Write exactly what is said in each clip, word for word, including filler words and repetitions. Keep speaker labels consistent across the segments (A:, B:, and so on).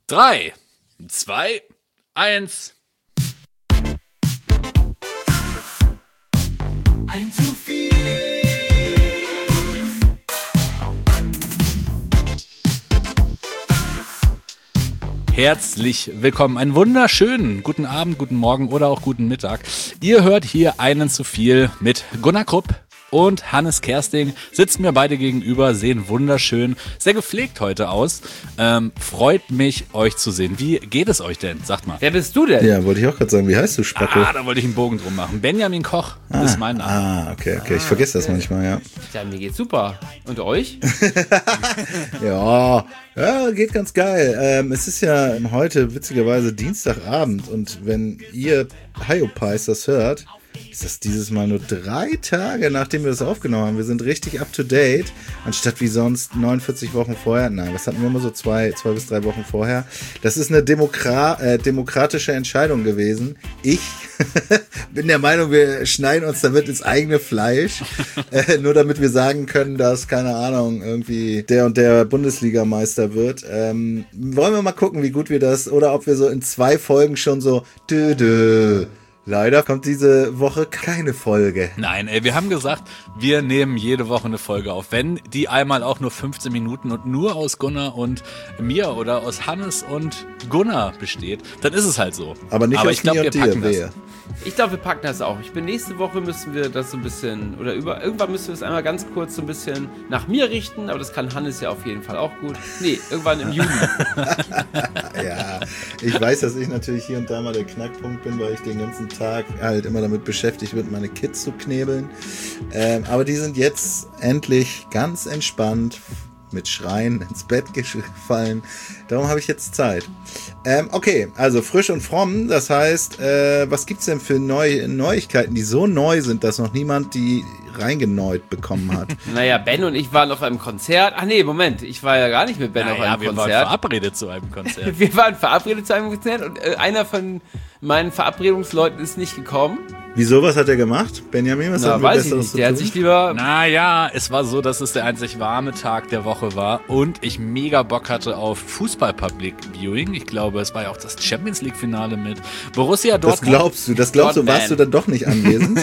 A: Drei, zwei, eins.
B: Ein zu viel.
A: Herzlich willkommen, einen wunderschönen guten Abend, guten Morgen oder auch guten Mittag. Ihr hört hier einen zu viel mit Gunnar Krupp und Hannes Kersting. Sitzen mir beide gegenüber, sehen wunderschön, sehr gepflegt heute aus. Ähm, freut mich, euch zu sehen. Wie geht es euch denn? Sagt mal.
C: Wer bist du denn?
D: Ja, wollte ich auch gerade sagen. Wie heißt du, Spackel?
A: Ah, da wollte ich einen Bogen drum machen. Benjamin Koch
D: ah,
A: ist mein Name.
D: Ah, okay, okay. Ich vergesse das manchmal, ja.
C: Ja, mir geht's super. Und euch?
D: ja, ja, geht ganz geil. Ähm, es ist ja heute witzigerweise Dienstagabend und wenn ihr Hyopies das hört, ist das dieses Mal nur drei Tage, nachdem wir das aufgenommen haben. Wir sind richtig up to date, anstatt wie sonst neunundvierzig Wochen vorher. Nein, das hatten wir immer so zwei, zwei bis drei Wochen vorher. Das ist eine Demokra- äh, demokratische Entscheidung gewesen. Ich bin der Meinung, wir schneiden uns damit ins eigene Fleisch, äh, nur damit wir sagen können, dass, keine Ahnung, irgendwie der und der Bundesligameister wird. Ähm, wollen wir mal gucken, wie gut wir das, oder ob wir so in zwei Folgen schon so dö, dö. Leider kommt diese Woche keine Folge.
A: Nein, ey, wir haben gesagt, wir nehmen jede Woche eine Folge auf. Wenn die einmal auch nur fünfzehn Minuten und nur aus Gunnar und mir oder aus Hannes und Gunnar besteht, dann ist es halt so.
D: Aber nicht
A: Aber
D: aus
A: ich glaube,
D: mir
A: wir
D: und
A: packen
D: dir,
A: das.
D: wehe.
C: Ich glaube, wir packen das auch. Ich bin nächste Woche müssen wir das so ein bisschen, oder über, irgendwann müssen wir es einmal ganz kurz so ein bisschen nach mir richten, aber das kann Hannes ja auf jeden Fall auch gut. Nee, irgendwann im Juli.
D: Ja, ich weiß, dass ich natürlich hier und da mal der Knackpunkt bin, weil ich den ganzen Tag halt immer damit beschäftigt bin, meine Kids zu knebeln. Ähm, aber die sind jetzt endlich ganz entspannt mit Schreien ins Bett gefallen. Darum habe ich jetzt Zeit. Ähm, okay, also frisch und fromm. Das heißt, äh, was gibt's denn für Neu- Neuigkeiten, die so neu sind, dass noch niemand die reingeneut bekommen hat?
C: Naja, Ben und ich waren auf einem Konzert. Ach nee, Moment, ich war ja gar nicht mit Ben
A: Naja,
C: auf einem
A: wir waren
C: Konzert.
A: verabredet zu einem Konzert.
C: Wir waren verabredet zu einem Konzert und äh, einer von meinen Verabredungsleuten ist nicht gekommen.
D: Wieso, was hat er gemacht? Benjamin, was
C: Na,
D: hat wir
C: weiß ich
D: Besseres
C: nicht.
D: zu
C: Der
D: tun?
C: hat sich lieber...
A: Naja, es war so, dass es der einzig warme Tag der Woche war und ich mega Bock hatte auf Fußball-Public Viewing. Ich glaube, es war ja auch das Champions League-Finale mit Borussia
D: Das
A: Dortmund.
D: glaubst du, das glaubst du,
C: Dortmund.
D: warst du dann doch nicht anwesend?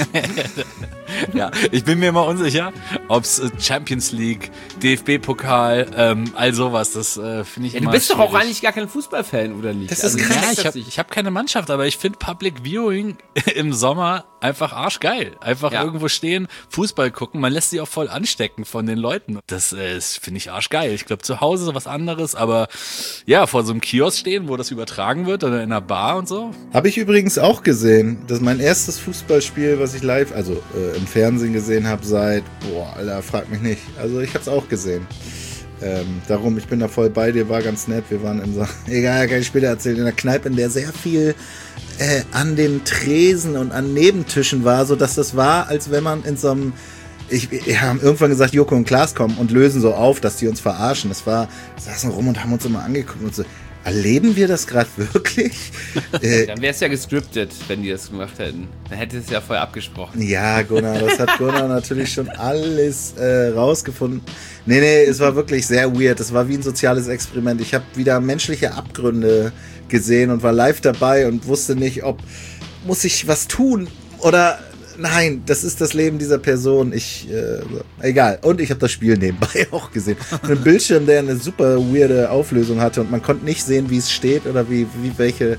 A: Ja, ich bin mir immer unsicher, ob es Champions League, D F B-Pokal, ähm, all sowas, das äh, finde ich
C: Ja,
A: immer
C: du bist doch auch
A: schwierig.
C: eigentlich gar kein Fußballfan, oder nicht?
D: Das ist
C: Also,
D: krass.
A: Ja,
C: das
A: ich habe
C: nicht.
A: ich hab keine Mannschaft, aber ich finde Public Viewing im Sommer einfach arschgeil. Einfach
C: Ja.
A: irgendwo stehen, Fußball gucken, man lässt sich auch voll anstecken von den Leuten. Das äh, finde ich arschgeil. Ich glaube, zu Hause ist was anderes, aber ja, vor so einem Kiosk stehen, wo das übertragen wird oder in einer Bar und so.
D: Habe ich übrigens auch gesehen. Das ist mein erstes Fußballspiel, was ich live, also äh, im Fernsehen gesehen habe seit, boah, Alter, frag mich nicht. Also ich habe es auch gesehen. Ähm, darum, ich bin da voll bei dir, war ganz nett. Wir waren in so, egal, kann ich später erzählen, in einer Kneipe, in der sehr viel äh, an den Tresen und an Nebentischen war, so dass das war, als wenn man in so einem, ich, wir haben irgendwann gesagt, Joko und Klaas kommen und lösen so auf, dass die uns verarschen. Das war, wir saßen rum und haben uns immer angeguckt und so, erleben wir das gerade wirklich? äh,
C: Dann wäre es ja gescriptet, wenn die das gemacht hätten. Dann hätte es ja vorher abgesprochen.
D: Ja, Gunnar, das hat Gunnar natürlich schon alles äh, rausgefunden. Nee, nee, es war wirklich sehr weird. Es war wie ein soziales Experiment. Ich habe wieder menschliche Abgründe gesehen und war live dabei und wusste nicht, ob muss ich was tun oder nein, das ist das Leben dieser Person. Ich, äh, egal. Und ich habe das Spiel nebenbei auch gesehen. Ein Bildschirm, der eine super weirde Auflösung hatte und man konnte nicht sehen, wie es steht oder wie, wie welche,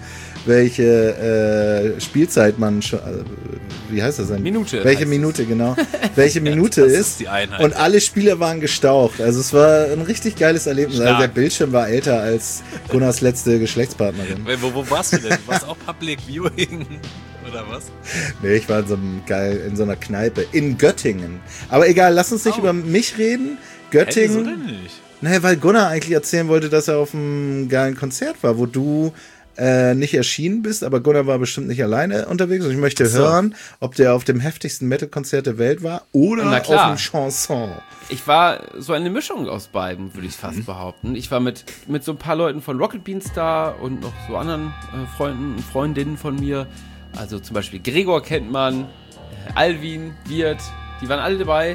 D: welche äh, Spielzeit man schon, also, wie heißt das denn?
C: Minute
D: Welche
C: heißt
D: Minute, genau. Welche Minute
A: das
D: ist.
A: ist die Einheit.
D: Und alle Spieler waren gestaucht. Also es war ein richtig geiles Erlebnis. Also der Bildschirm war älter als Gunnars letzte Geschlechtspartnerin.
A: Wo, wo warst du denn? Du warst auch Public Viewing oder was?
D: Nee, ich war in so, einem geil, in so einer Kneipe in Göttingen. Aber egal, lass uns nicht
A: Oh.
D: über mich reden.
A: Hey, wieso
D: Göttingen.
A: denn nicht?
D: Naja, weil Gunnar eigentlich erzählen wollte, dass er auf einem geilen Konzert war, wo du äh, nicht erschienen bist, aber Gunnar war bestimmt nicht alleine unterwegs. Und ich möchte
A: So.
D: hören, ob der auf dem heftigsten Metal-Konzert der Welt war oder
C: Na
D: auf
C: klar.
D: einem Chanson.
C: Ich war so eine Mischung aus beiden, würde ich fast behaupten. Ich war mit, mit so ein paar Leuten von Rocket Beans da und noch so anderen äh, Freunden und Freundinnen von mir. Also zum Beispiel Gregor kennt man, äh, Alvin, Wirt, die waren alle dabei.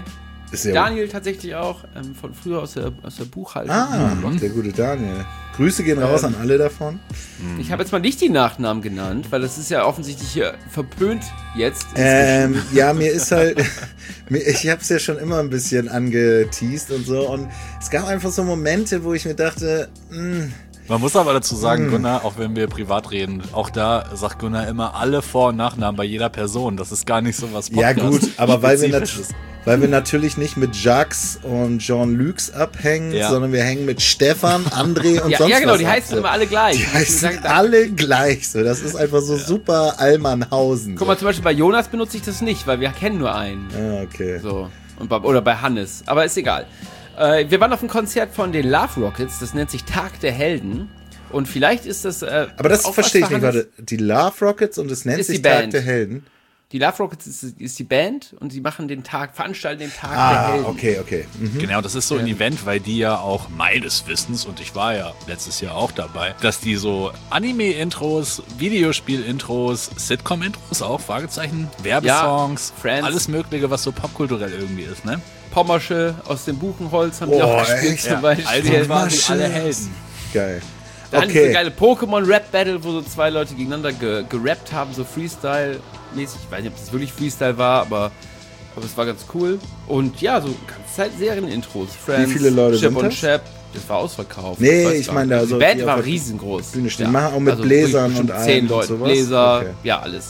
D: Ist ja
C: Daniel tatsächlich auch, ähm, von früher aus der, aus der Buchhaltung.
D: Ah, der gute Daniel. Grüße gehen raus
C: Ähm,
D: an alle davon.
C: Ich habe jetzt mal nicht die Nachnamen genannt, weil das ist ja offensichtlich hier verpönt jetzt.
D: Ähm, ja, mir ist halt, mir, ich habe es ja schon immer ein bisschen angeteased und so. Und es gab einfach so Momente, wo ich mir dachte, mh,
A: Man muss aber dazu sagen,
D: Hm.
A: Gunnar, auch wenn wir privat reden, auch da sagt Gunnar immer alle Vor- und Nachnamen bei jeder Person. Das ist gar nicht so was
D: ja gut, aber weil wir, nat
A: Spezifisches.
D: weil wir natürlich nicht mit Jacques und Jean-Luc abhängen,
A: Ja.
D: sondern wir hängen mit Stefan, André und
C: Ja,
D: sonst
C: ja, genau,
D: was
C: die
D: ab,
C: heißen
D: so.
C: immer alle gleich.
D: Die
C: Ich
D: heißen
C: sag, da-
D: alle gleich. So. Das ist einfach so super Allmannhausen.
C: Guck mal, zum Beispiel bei Jonas benutze ich das nicht, weil wir kennen nur einen.
D: Ah, okay.
C: So. Und bei, oder bei Hannes. Aber ist egal. Äh, wir waren auf einem Konzert von den Love Rockets, das nennt sich Tag der Helden. Und vielleicht ist das. Äh,
D: Aber das
C: auch
D: verstehe ich
C: was
D: nicht.
C: für Hannes.
D: Warte, die Love Rockets und es nennt
C: Ist die
D: sich Tag
C: Band.
D: der Helden.
C: Die Love Rockets ist, ist die Band und sie machen den Tag, veranstalten den Tag der
D: Ah,
C: Helden.
D: okay, okay. Mhm.
A: Genau, das ist so ein Event, weil die ja auch meines Wissens, und ich war ja letztes Jahr auch dabei, dass die so Anime-Intros, Videospiel-Intros, Sitcom-Intros auch, Fragezeichen, Werbesongs,
C: Ja, Friends.
A: alles Mögliche, was so popkulturell irgendwie ist, ne?
C: Pommersche aus dem Buchenholz haben die
D: Oh,
C: auch gespielt
D: echt?
C: zum
A: Ja,
C: Beispiel.
A: also quasi
D: Pommersche.
A: alle Helden.
D: Geil.
C: Da hatten die so
D: Okay.
C: geile Pokémon-Rap-Battle, wo so zwei Leute gegeneinander ge gerappt haben, so Freestyle-mäßig. Ich weiß nicht, ob das wirklich Freestyle war, aber, aber es war ganz cool. Und ja, so ganze Zeit Serien-Intros. Friends,
D: viele Leute
C: Chip
D: sind
C: und
D: das?
C: Chap. Das war ausverkauft.
D: Nee,
C: weiß
D: ich
C: gar
D: meine,
C: nicht.
D: also
C: die Band
D: die
C: war
D: auf der
C: riesengroß.
D: Bühne stehen. Die machen auch mit
C: wirklich
D: Bläsern
C: bestimmt
D: und allem
C: zehn
D: und
C: Leute,
D: sowas?
C: Bläser,
D: Okay.
C: ja, alles.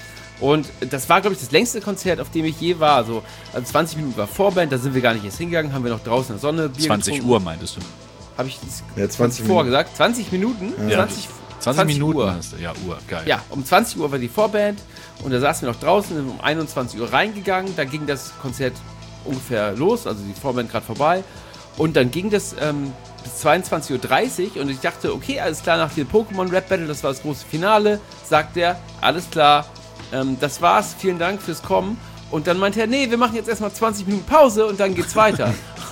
C: Und das war, glaube ich, das längste Konzert, auf dem ich je war. So, also zwanzig Minuten war Vorband, da sind wir gar nicht erst hingegangen, haben wir noch draußen in der Sonne Bier
A: zwanzig
C: getrunken.
A: Uhr meintest du?
C: Habe ich das
D: Ja, zwanzig
C: vorher
D: Minuten.
C: gesagt? zwanzig Minuten?
A: Ja.
C: zwanzig,
A: zwanzig Minuten
C: Uhr.
A: hast du, ja, Uhr, geil.
C: Ja, um zwanzig Uhr war die Vorband und da saßen wir noch draußen, sind um einundzwanzig Uhr reingegangen. Da ging das Konzert ungefähr los, also die Vorband gerade vorbei. Und dann ging das ähm, bis zweiundzwanzig Uhr dreißig und ich dachte, okay, alles klar, nach dem Pokémon-Rap-Battle, das war das große Finale, sagt er, alles klar, ähm, das war's, vielen Dank fürs Kommen. Und dann meinte er, nee, wir machen jetzt erstmal zwanzig Minuten Pause und dann geht's weiter.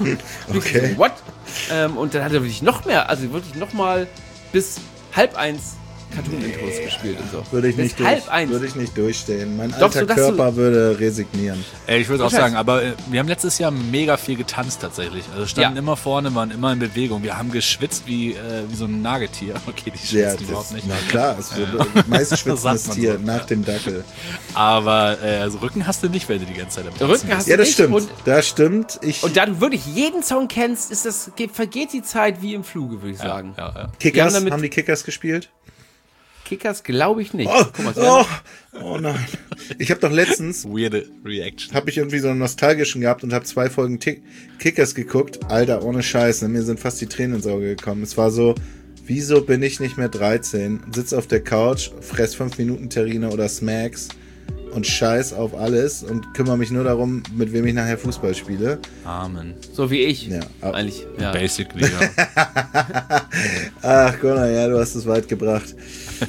D: Okay.
C: So, what? Ähm, und dann hat er wirklich noch mehr, also wirklich noch mal bis halb eins Cartoon-Intros gespielt und so.
D: Würde ich,
C: bis
D: nicht
C: halb
D: durch,
C: eins.
D: würde ich nicht durchstehen. Mein
C: Doch,
D: alter
C: so, dass du-
D: Körper würde resignieren.
A: Ey, ich würde auch
C: Scheiß.
A: sagen, aber äh, wir haben letztes Jahr mega viel getanzt tatsächlich. Also standen
C: Ja.
A: immer vorne, waren immer in Bewegung. Wir haben geschwitzt wie, äh, wie so ein Nagetier. Okay, die
D: Ja,
A: schwitzen überhaupt
D: das,
A: nicht.
D: na klar, es wird meist
A: Sagt
D: schwitzendes
A: man
D: Tier
A: so.
D: nach dem Dackel.
A: Aber äh, also Rücken hast du nicht, wenn du die ganze Zeit am Tanzen
C: Rücken
A: bist.
C: hast
D: Ja,
C: du
D: das
C: nicht
D: stimmt.
C: und,
D: Das stimmt. Ich,
C: und da du wirklich jeden Song kennst, ist das, geht, vergeht die Zeit wie im Fluge, würde ich sagen.
A: Ja, ja.
D: Kickers,
C: wir haben
D: haben,
C: damit-
D: die Kickers gespielt?
C: Kickers glaube ich nicht.
D: Oh,
C: Guck mal,
D: oh, oh nein. Ich habe doch letztens,
A: Weirde Reaction.
D: habe ich irgendwie so einen nostalgischen gehabt und habe zwei Folgen Tick Kickers geguckt. Alter, ohne Scheiß, ne? Mir sind fast die Tränen ins Auge gekommen. Es war so, wieso bin ich nicht mehr dreizehn? Sitz auf der Couch, fress fünf Minuten Terrine oder Smacks und scheiß auf alles und kümmere mich nur darum, mit wem ich nachher Fußball spiele.
A: Amen.
C: so wie ich.
D: Ja, aber-
C: Eigentlich. Ja.
A: Basically, ja.
D: Ach, Gunnar, ja, du hast es weit gebracht.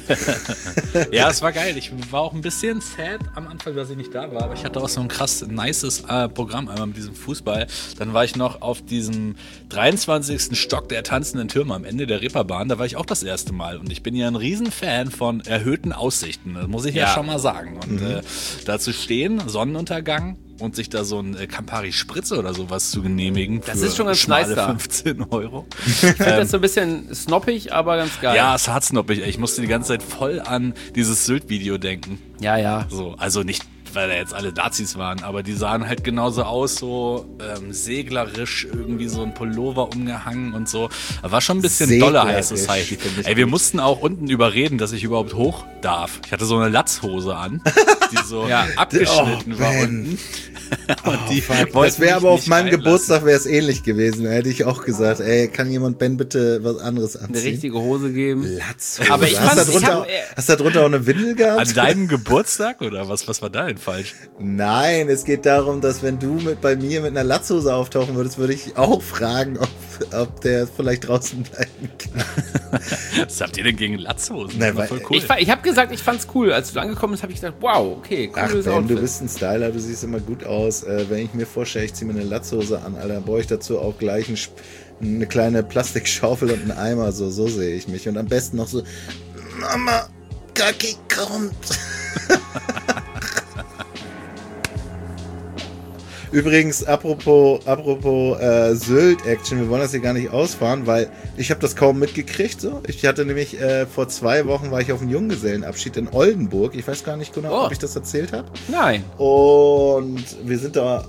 A: Ja, es war geil. Ich war auch ein bisschen sad am Anfang, dass ich nicht da war, aber ich hatte auch so ein krass nices äh, Programm einmal mit diesem Fußball. Dann war ich noch auf diesem dreiundzwanzigsten Stock der tanzenden Türme am Ende der Reeperbahn. Da war ich auch das erste Mal und ich bin ja ein Riesenfan von erhöhten Aussichten. Das muss ich ja,
C: Ja.
A: schon mal sagen. Und äh, da zu stehen, Sonnenuntergang und sich da so ein äh, Campari Spritze oder sowas zu genehmigen.
C: Das
A: für
C: ist schon ganz
A: schmale
C: nice da.
A: fünfzehn Euro.
C: Ich finde das so ein bisschen snoppig, aber ganz geil.
A: Ja, es hat snoppig. ey. Ich musste die ganze Zeit voll an dieses Sylt-Video denken.
C: ja. ja.
A: So, also nicht, weil da jetzt alle Nazis waren, aber die sahen halt genauso aus, so ähm, seglerisch, irgendwie so ein Pullover umgehangen und so. Da war schon ein bisschen dolle High
D: Seglerisch,
A: Society.
D: finde ich
A: Ey, wir
D: gut.
A: mussten auch unten überreden, dass ich überhaupt hoch darf. Ich hatte so eine Latzhose an, die so
C: Ja.
A: abgeschnitten
D: Oh,
A: war
D: Ben.
A: unten. Und die
D: Das
A: wollten
D: wäre
A: mich
D: aber auf
A: nicht
D: meinem
A: reinlassen.
D: Geburtstag wäre es ähnlich gewesen. Da hätte ich auch gesagt, ey, kann jemand Ben bitte was anderes
C: Eine
D: anziehen?
C: richtige Hose geben.
D: Latzhose.
C: Aber ich
D: hast,
C: fand's-
D: du da
C: ich
D: drunter,
C: hab, äh,
D: hast du da drunter auch eine Windel gehabt?
A: An deinem Geburtstag oder was? Was war da denn falsch?
D: Nein, es geht darum, dass wenn du mit bei mir mit einer Latzhose auftauchen würdest, würde ich auch fragen, ob, ob der vielleicht draußen bleiben kann.
A: Was habt ihr denn gegen Latzhosen?
D: Nein,
A: Das war
D: weil-
A: voll cool.
C: Ich, fa- ich habe gesagt, ich fand's cool. Als du angekommen bist, habe ich gesagt, wow, okay,
D: Ach
C: cooles
D: Ben,
C: Outfit.
D: du bist ein Styler, du siehst immer gut aus. Äh, wenn ich mir vorstelle, ich ziehe mir eine Latzhose an, Alter, dann brauche ich dazu auch gleich ein, Sp- eine kleine Plastikschaufel und einen Eimer, so, so sehe ich mich. Und am besten noch so, Mama, Kaki kommt. Übrigens, apropos, apropos äh, Sylt-Action, wir wollen das hier gar nicht ausfahren, weil ich habe das kaum mitgekriegt. So. Ich hatte nämlich äh, vor zwei Wochen war ich auf einem Junggesellenabschied in Oldenburg. Ich weiß gar nicht genau,
C: Oh.
D: ob ich das erzählt habe.
C: Nein.
D: Und wir sind da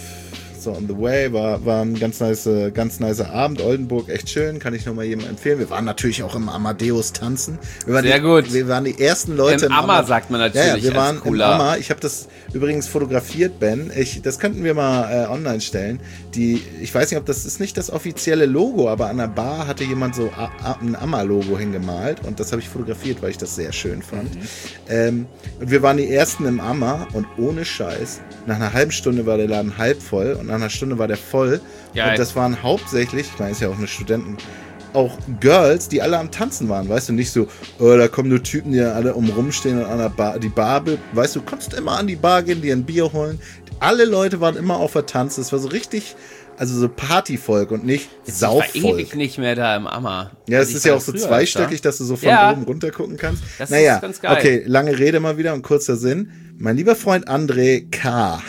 D: so on the way, war, war ein ganz nice, ganz nicer Abend. Oldenburg, echt schön, kann ich nur mal jedem empfehlen. Wir waren natürlich auch im Amadeus tanzen. Wir waren
C: Sehr
D: die,
C: gut.
D: Wir waren die ersten Leute
C: Im Ammer, sagt man natürlich.
D: Ja, ja, wir waren
C: als
D: im
C: cooler.
D: Ammer. Ich habe das übrigens fotografiert, Ben. Ich, das könnten wir mal äh, online stellen. Die, ich weiß nicht, ob das ist nicht das offizielle Logo, aber an der Bar hatte jemand so A, A, ein Ammer-Logo hingemalt und das habe ich fotografiert, weil ich das sehr schön fand. Mhm. Ähm, und wir waren die ersten im Ammer und ohne Scheiß. Nach einer halben Stunde war der Laden halb voll und nach einer Stunde war der voll.
C: Geil.
D: Und das waren hauptsächlich, ich meine, es ist ja auch eine Studenten, auch Girls, die alle am Tanzen waren, weißt du, nicht so, oh, da kommen nur Typen, die alle um rumstehen und an der Bar, die Bar, weißt du, du konntest immer an die Bar gehen, dir ein Bier holen. Alle Leute waren immer auf der Tanz, das war so richtig, also so Partyvolk und nicht
C: Ich war
D: Saufvolk.
C: ewig nicht mehr da im Ammer.
D: Ja,
C: Also
D: es
C: ich
D: ist ja
C: war
D: auch so
C: früher
D: zweistöckig,
C: öfter.
D: dass du so von
C: Ja.
D: oben runter gucken kannst.
C: Das ist
D: naja,
C: ganz geil.
D: okay, lange Rede mal wieder und kurzer Sinn. Mein lieber Freund André K.,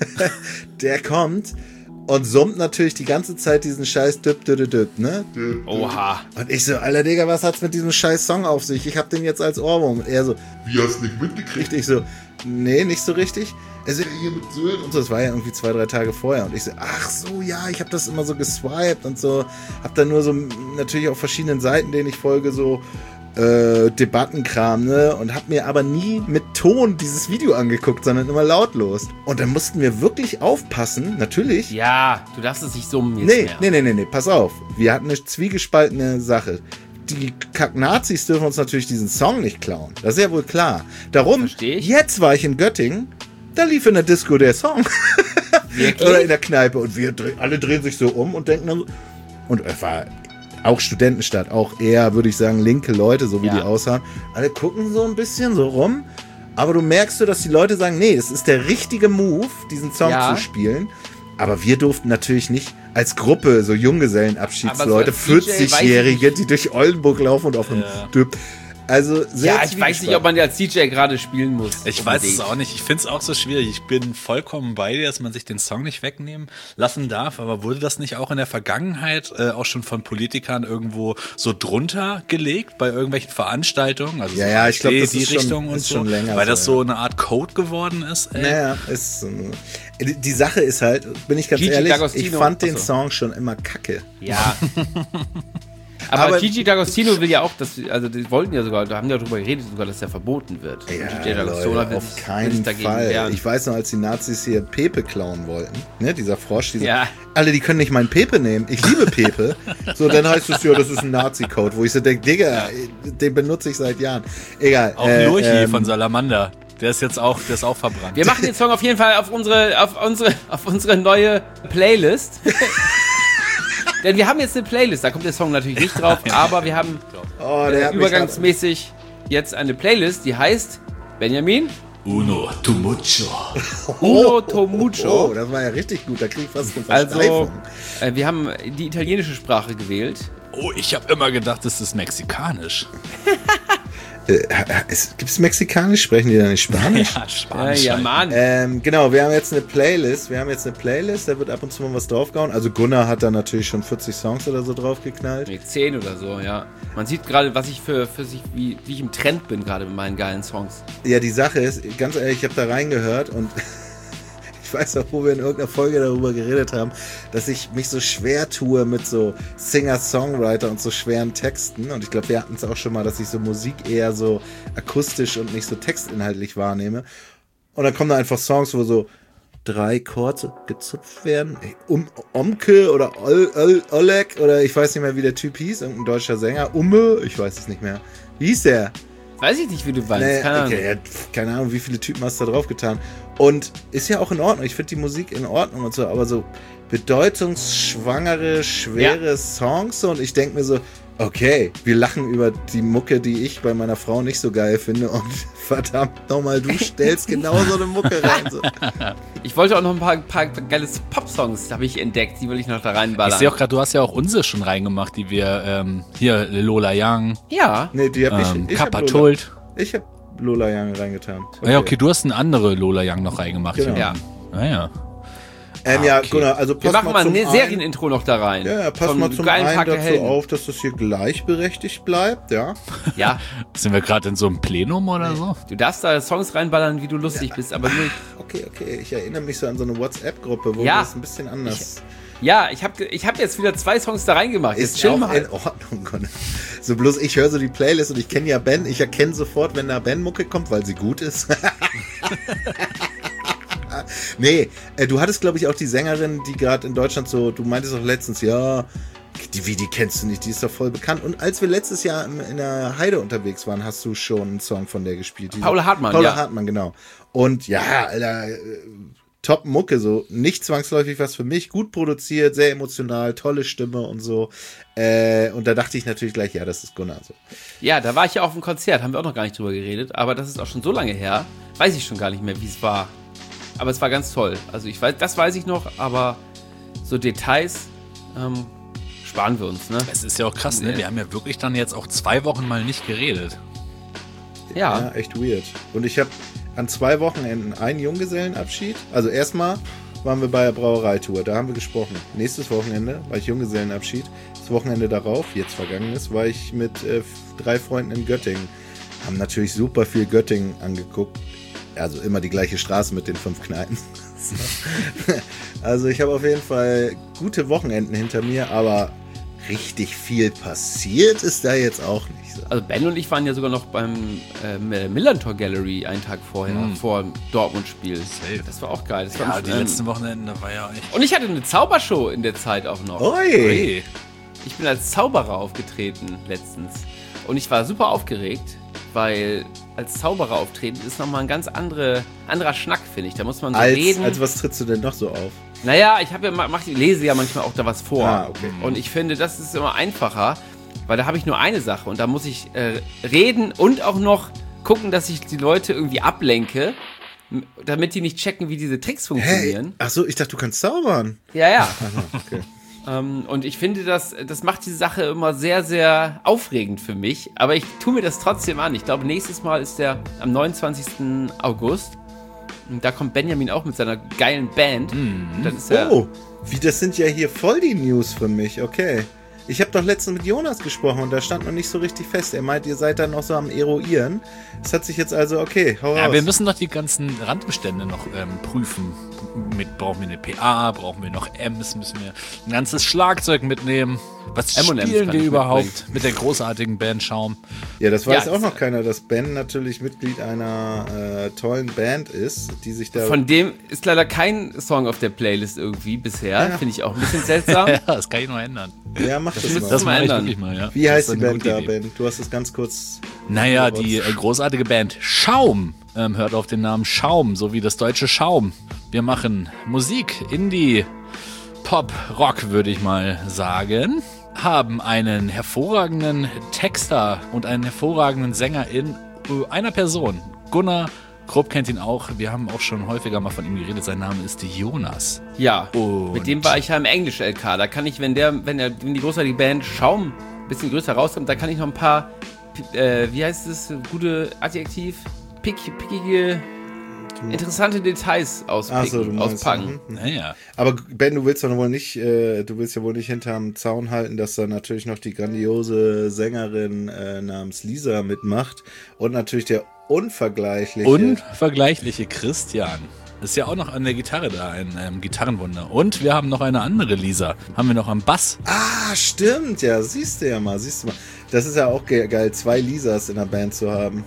D: der kommt und summt natürlich die ganze Zeit diesen scheiß Düpp, Düpp, Düpp, ne?
C: Oha.
D: Und ich so, Alter, Digga, was hat's mit diesem scheiß Song auf sich? Ich hab den jetzt als Ohrwurm. Und er so,
B: Wie hast du nicht mitgekriegt?
D: ich so, nee, nicht so richtig. Er so, hier mit Sylt und so, das war ja irgendwie zwei, drei Tage vorher. Und ich so, ach so, ja, ich hab das immer so geswiped und so. Hab dann nur so, natürlich auf verschiedenen Seiten, denen ich folge, so äh, Debattenkram, ne? Und hab mir aber nie mit Ton dieses Video angeguckt, sondern immer lautlos. Und dann mussten wir wirklich aufpassen, natürlich.
C: Ja, du darfst es nicht summen jetzt
D: Nee,
C: mehr.
D: nee, nee, nee, nee, pass auf. Wir hatten eine zwiegespaltene Sache. Die Kack-Nazis dürfen uns natürlich diesen Song nicht klauen. Das ist ja wohl klar. Darum,
C: Versteh ich.
D: jetzt war ich in Göttingen, da lief in der Disco der Song.
C: Wirklich?
D: Oder in der Kneipe. Und wir dre- alle drehen sich so um und denken dann so. Und es war auch Studentenstadt, auch eher, würde ich sagen, linke Leute, so wie
C: Ja.
D: die aussahen. Alle gucken so ein bisschen so rum. Aber du merkst so, dass die Leute sagen, nee, es ist der richtige Move, diesen Song
C: Ja.
D: zu spielen. Aber wir durften natürlich nicht als Gruppe, so Junggesellenabschiedsleute,
C: Aber so als D J
D: vierzig-Jährige, die durch Oldenburg laufen und auf einem
A: Ja.
D: Düpp. Also sehr
C: Ja, ich weiß nicht, ob man als D J gerade spielen muss.
A: Ich weiß es
C: Unbedingt.
A: auch nicht. Ich finde es auch so schwierig. Ich bin vollkommen bei dir, dass man sich den Song nicht wegnehmen lassen darf. Aber wurde das nicht auch in der Vergangenheit äh, auch schon von Politikern irgendwo so drunter gelegt bei irgendwelchen Veranstaltungen? Also
D: Ja,
A: so
D: ja, ich glaub, das
A: die
D: ist schon-
A: Richtung und
D: ist
A: so,
D: schon länger
A: weil
D: so,
A: das so eine Art Code geworden ist. Ey.
D: Naja, ist, äh, die Sache ist halt, bin ich ganz
C: Gigi
D: ehrlich,
C: D'Agostino.
D: ich fand den
C: Achso.
D: Song schon immer kacke.
C: Ja. Aber,
D: Aber-
C: Gigi D'Agostino will ja auch, dass, also die wollten ja sogar, da haben ja darüber geredet, sogar, dass der verboten wird.
D: Ja,
C: Gigi D'Agostino
D: Leute,
C: will
D: auf
C: sich- will
D: keinen
C: sich dagegen
D: Fall.
C: wehren.
D: Ich weiß noch, als die Nazis hier Pepe klauen wollten, ne, dieser Frosch, dieser,
C: Ja.
D: alle, die können nicht meinen Pepe nehmen. Ich liebe Pepe. So, dann heißt es, ja, das ist ein Nazi-Code, wo ich so denke, Digga, den benutze ich seit Jahren. Egal.
A: Auch
D: äh,
A: Lurchi
D: ähm,
A: von Salamander. Der ist jetzt auch, der ist auch verbrannt.
C: Wir machen den Song auf jeden Fall auf unsere, auf unsere, auf unsere neue Playlist. Denn wir haben jetzt eine Playlist, da kommt der Song natürlich nicht drauf, aber wir haben
D: oh, der
C: äh,
D: hat mich
C: übergangsmäßig jetzt eine Playlist, die heißt Benjamin
A: Uno to mucho.
C: Uno to Mucho.
D: Oh, das war ja richtig gut, da krieg ich fast eine
C: Also,
D: Versteifung.
C: äh, wir haben die italienische Sprache gewählt.
A: Oh, ich habe immer gedacht, das ist mexikanisch.
D: Äh, Gibt es Mexikanisch? Sprechen die da nicht Spanisch?
A: Ja,
C: Äh,
A: Spanisch.
C: ja,
A: halt.
C: Mann.
D: Ähm, genau, wir haben jetzt eine Playlist. Wir haben jetzt eine Playlist, da wird ab und zu mal was draufgehauen. Also Gunnar hat da natürlich schon vierzig Songs oder so draufgeknallt.
C: Nee, zehn oder so, ja. Man sieht gerade, was ich für, für sich, wie, wie ich im Trend bin gerade mit meinen geilen Songs.
D: Ja, die Sache ist, ganz ehrlich, ich habe da reingehört und ich weiß auch, wo wir in irgendeiner Folge darüber geredet haben, dass ich mich so schwer tue mit so Singer-Songwriter und so schweren Texten. Und ich glaube, wir hatten es auch schon mal, dass ich so Musik eher so akustisch und nicht so textinhaltlich wahrnehme. Und dann kommen da einfach Songs, wo so drei Chords gezupft werden. Ey, um, Omke oder Ol, Ol, Oleg oder ich weiß nicht mehr, wie der Typ hieß, irgendein deutscher Sänger. Umme, ich weiß es nicht mehr. Wie hieß der?
C: Weiß ich nicht, wie du meinst.
D: Nee,
C: Keine Ahnung.
D: okay, ja, pf, keine Ahnung, wie viele Typen hast du da drauf getan. Und ist ja auch in Ordnung. Ich finde die Musik in Ordnung und so, aber so bedeutungsschwangere, schwere
C: Ja.
D: Songs so, und ich denke mir so, okay, wir lachen über die Mucke, die ich bei meiner Frau nicht so geil finde und verdammt nochmal, du stellst genau so eine Mucke rein. So.
C: Ich wollte auch noch ein paar, paar geile Pop-Songs, habe ich entdeckt, die will ich noch da
A: Ich
C: reinballern.
A: sehe auch gerade, du hast ja auch unsere schon reingemacht, die wir, ähm, hier, Lola Young,
C: Ja,
D: Nee, die hab
A: ähm,
D: ich, ich hab
A: Kappa
D: Lola,
A: Tult.
D: ich hab Lola Young reingetan.
A: Ah ja, okay, du hast eine andere Lola Young noch reingemacht.
D: Genau.
A: hier.
C: Ja.
A: Naja.
D: Ähm,
A: Ah,
D: ja,
A: okay.
D: Gunnar, also
C: Wir
D: pass
C: machen
D: mal
C: mal
D: zum
C: ein
D: einen,
C: Serienintro noch da rein.
D: ja, ja, pass
C: Vom
D: mal zum
C: geilen
D: einen
C: Tag der
D: dazu
C: Helden.
D: auf, dass das hier gleichberechtigt bleibt, ja.
C: Ja,
A: Sind wir gerade in so einem Plenum oder so?
C: du darfst da Songs reinballern, wie du lustig bist, aber nur...
D: Okay, okay, ich erinnere mich so an so eine WhatsApp-Gruppe, wo
C: Ja.
D: das ein bisschen anders...
C: Ja, ich habe ich hab jetzt wieder zwei Songs da reingemacht. Jetzt
D: Ist
C: chill
D: auch
C: mal.
D: in Ordnung, Gunnar. So bloß ich höre so die Playlist und ich kenne ja Ben. Ich erkenne sofort, wenn da Ben-Mucke kommt, weil sie gut ist. Nee, äh, du hattest, glaube ich, auch die Sängerin, die gerade in Deutschland so, du meintest auch letztens, ja, die, wie, die kennst du nicht, die ist doch voll bekannt. Und als wir letztes Jahr in, in der Heide unterwegs waren, hast du schon einen Song von der gespielt. Diese,
C: Paula Hartmann,
D: Paula
C: ja.
D: Hartmann, genau. Und ja, Alter, äh, top Mucke, so nicht zwangsläufig was für mich, gut produziert, sehr emotional, tolle Stimme und so. Äh, und da dachte ich natürlich gleich, ja, das ist Gunnar so.
C: Ja, da war ich ja auf dem Konzert, haben wir auch noch gar nicht drüber geredet, aber das ist auch schon so lange her, weiß ich schon gar nicht mehr, wie es war. Aber es war ganz toll. Also ich weiß, das weiß ich noch, aber so Details ähm, sparen wir uns, ne?
A: Es ist ja auch krass, ne? Wir haben ja wirklich dann jetzt auch zwei Wochen mal nicht geredet.
C: Ja.
D: Ja, echt weird. Und ich habe an zwei Wochenenden einen Junggesellenabschied. Also erstmal waren wir bei der Brauereitour, da haben wir gesprochen. Nächstes Wochenende war ich Junggesellenabschied. Das Wochenende darauf, jetzt vergangenes, war ich mit äh, drei Freunden in Göttingen. Haben natürlich super viel Göttingen angeguckt. Also immer die gleiche Straße mit den fünf Kneipen. Also ich habe auf jeden Fall gute Wochenenden hinter mir, aber richtig viel passiert ist da jetzt auch nicht so.
C: Also Ben und ich waren ja sogar noch beim äh, Millantor Gallery einen Tag vorher,
A: Mhm.
C: vor dem Dortmund-Spiel.
A: Safe.
C: Das war auch geil. Das war
A: Ja,
C: im-
A: die
C: ähm,
A: letzten Wochenenden, da war ja echt...
C: Und ich hatte eine Zaubershow in der Zeit auch noch.
D: Ui!
A: Hey.
C: Ich bin als Zauberer aufgetreten letztens. Und ich war super aufgeregt, weil als Zauberer auftreten ist nochmal ein ganz andere, anderer Schnack, finde ich. Da muss man so
D: Als,
C: reden.
D: als was trittst du denn noch so auf?
C: Naja, ich habe ja, mach, lese ja manchmal auch da was vor.
D: Ah, okay.
C: Und ich finde, das ist immer einfacher, weil da habe ich nur eine Sache und da muss ich äh, reden und auch noch gucken, dass ich die Leute irgendwie ablenke, m- damit die nicht checken, wie diese Tricks
D: Hey,
C: funktionieren.
D: ach so, ich dachte, du kannst zaubern.
C: Ja, ja.
D: Aha, okay.
C: Ähm, und ich finde, das, das macht diese Sache immer sehr, sehr aufregend für mich. Aber ich tue mir das trotzdem an. Ich glaube, nächstes Mal ist der am neunundzwanzigsten August. Und da kommt Benjamin auch mit seiner geilen Band. Und dann ist er,
D: Oh, wie, das sind ja hier voll die News für mich, okay. Ich habe doch letztens mit Jonas gesprochen und da stand noch nicht so richtig fest. Er meint, ihr seid da noch so am Eruieren. Das hat sich jetzt also, okay, hau
A: Ja,
D: raus.
A: wir müssen doch die ganzen Randbestände noch ähm, prüfen. Mit, brauchen wir eine P A, brauchen wir noch Ms, müssen wir ein ganzes Schlagzeug mitnehmen. Was
C: M und Ms
A: spielen
C: kann
A: wir
C: ich
A: überhaupt
C: mitbringen.
A: mit der großartigen Band Schaum?
D: Ja, das weiß
C: Ja,
D: auch
C: es-
D: noch keiner, dass Ben natürlich Mitglied einer äh, tollen Band ist, die sich da...
C: von dem ist leider kein Song auf der Playlist irgendwie bisher.
D: Ja.
C: Finde ich auch ein bisschen seltsam.
A: Ja, das kann ich nur ändern.
D: ja, mach das,
C: müsste
D: mal.
A: Das
C: mal
A: mache ich
C: ändern.
A: wirklich mal, ja.
D: Wie
A: Das
D: heißt
A: ist
D: die
A: eine
D: Band
A: gute
D: da,
A: Idee.
D: Ben? Du hast es ganz kurz...
A: Naja, die äh, großartige Band Schaum ähm, hört auf den Namen Schaum, so wie das deutsche Schaum. Wir machen Musik, Indie, Pop, Rock, würde ich mal sagen. Haben einen hervorragenden Texter und einen hervorragenden Sänger in äh, einer Person. Gunnar Krupp kennt ihn auch. Wir haben auch schon häufiger mal von ihm geredet. Sein Name ist Jonas.
C: Ja,
A: Und-
C: mit dem war ich ja im Englisch-L K. Da kann ich, wenn der, wenn der, wenn die großartige Band Schaum ein bisschen größer rauskommt, da kann ich noch ein paar, äh, wie heißt es, gute Adjektiv, pick, pickige, interessante Details auspicken,
D: Ach so, du meinst,
C: auspacken.
D: mhm.
A: Naja.
D: Aber Ben, du willst doch wohl nicht, äh, du willst ja wohl nicht hinterm Zaun halten, dass da natürlich noch die grandiose Sängerin äh, namens Lisa mitmacht und natürlich der unvergleichliche...
A: Unvergleichliche Christian. Ist ja auch noch an der Gitarre da, ein ähm, Gitarrenwunder. Und wir haben noch eine andere Lisa. Haben wir noch am Bass.
D: Ah, stimmt, ja, siehst du ja mal, siehst du mal. Das ist ja auch ge geil, zwei Lisas in der Band zu haben.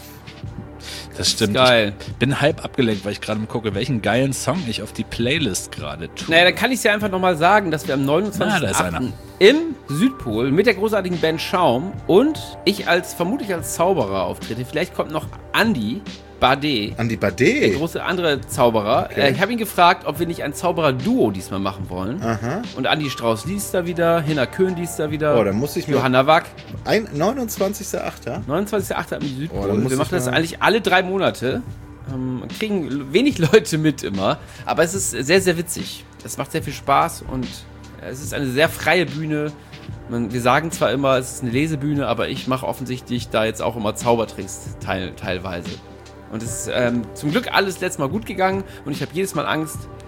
A: Das stimmt.
C: geil.
A: Ich bin halb abgelenkt, weil ich gerade mal gucke, welchen geilen Song ich auf die Playlist gerade tue.
C: Naja, dann kann ich es ja einfach nochmal sagen, dass wir am
A: Na, da ist
C: neunundzwanzigsten
A: einer.
C: achten im Südpol mit der großartigen Band Schaum und ich als, vermutlich als Zauberer auftrete. Vielleicht kommt noch Andy Bardet,
D: Andi
C: der
D: Bade.
C: große andere Zauberer.
D: Okay.
C: Äh, ich habe ihn gefragt, ob wir nicht ein Zauberer-Duo diesmal machen wollen.
D: Aha.
C: Und Andi Strauß liest da wieder, Hinner Köhn liest da wieder.
D: Oh, dann muss ich mir...
C: Johanna Wack,
D: Ein, neunundzwanzigster achter
C: neunundzwanzigsten achten im Südpol.
D: Oh, dann muss
C: wir
D: ich
C: machen das
D: mal-
C: eigentlich alle drei Monate. Ähm, kriegen wenig Leute mit immer. Aber es ist sehr, sehr witzig. Es macht sehr viel Spaß und es ist eine sehr freie Bühne. Man, wir sagen zwar immer, es ist eine Lesebühne, aber ich mache offensichtlich da jetzt auch immer Zaubertricks teil, teilweise. Und es ist ähm, zum Glück alles letztes Mal gut gegangen und ich habe jedes Mal Angst,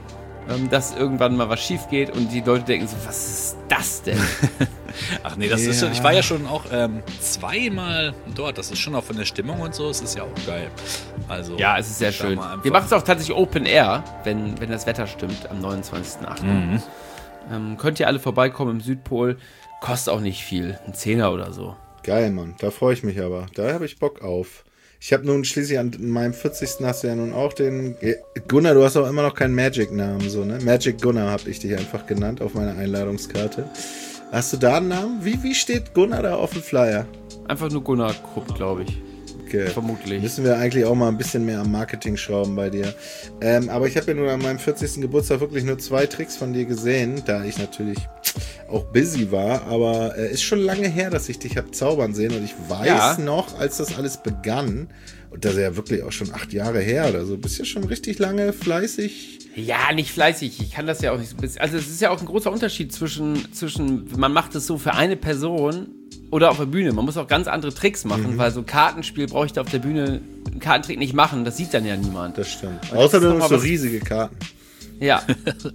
C: ähm, dass irgendwann mal was schief geht und die Leute denken so, was ist das denn?
A: Ach nee, das
D: Ja.
A: ist schon, ich war ja schon auch ähm, zweimal dort. Das ist schon auch von der Stimmung und so, es ist ja auch geil. Also,
C: Ja, es ist sehr
A: da
C: schön.
A: mal einfach-
C: Wir machen es auch tatsächlich Open Air, wenn, wenn das Wetter stimmt, am neunundzwanzigsten achten
A: Mhm.
C: Ähm, könnt ihr alle vorbeikommen im Südpol. Kostet auch nicht viel. Ein Zehner oder so.
D: Geil, Mann. Da freue ich mich aber. Da habe ich Bock auf. Ich habe nun schließlich an meinem vierzigsten hast du ja nun auch den... Gunnar, du hast auch immer noch keinen Magic-Namen, so, ne? Magic Gunnar habe ich dich einfach genannt auf meiner Einladungskarte. Hast du da einen Namen? Wie, wie steht Gunnar da auf dem Flyer?
C: Einfach nur Gunnar Krupp, glaube ich.
D: Okay.
C: Vermutlich.
D: Müssen wir eigentlich auch mal ein bisschen mehr am Marketing schrauben bei dir. Ähm, aber ich habe ja nun an meinem vierzigsten Geburtstag wirklich nur zwei Tricks von dir gesehen, da ich natürlich auch busy war. Aber es äh, ist schon lange her, dass ich dich habe zaubern sehen. Und ich weiß
C: Ja.
D: noch, als das alles begann, und das ist ja wirklich auch schon acht Jahre her oder so, bist ja schon richtig lange fleißig.
C: Ja, nicht fleißig. Ich kann das ja auch nicht so ein bisschen. Also es ist ja auch ein großer Unterschied zwischen, zwischen man macht es so für eine Person oder auf der Bühne. Man muss auch ganz andere Tricks machen,
D: Mhm.
C: weil so ein Kartenspiel brauche ich da auf der Bühne einen Kartentrick nicht machen. Das sieht dann ja niemand.
D: Das stimmt.
C: Und
D: Außer
C: das ist
D: du
C: noch
D: hast
C: mal
D: so
C: was-
D: riesige Karten.
C: Ja.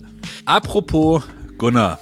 A: Apropos Gunnar,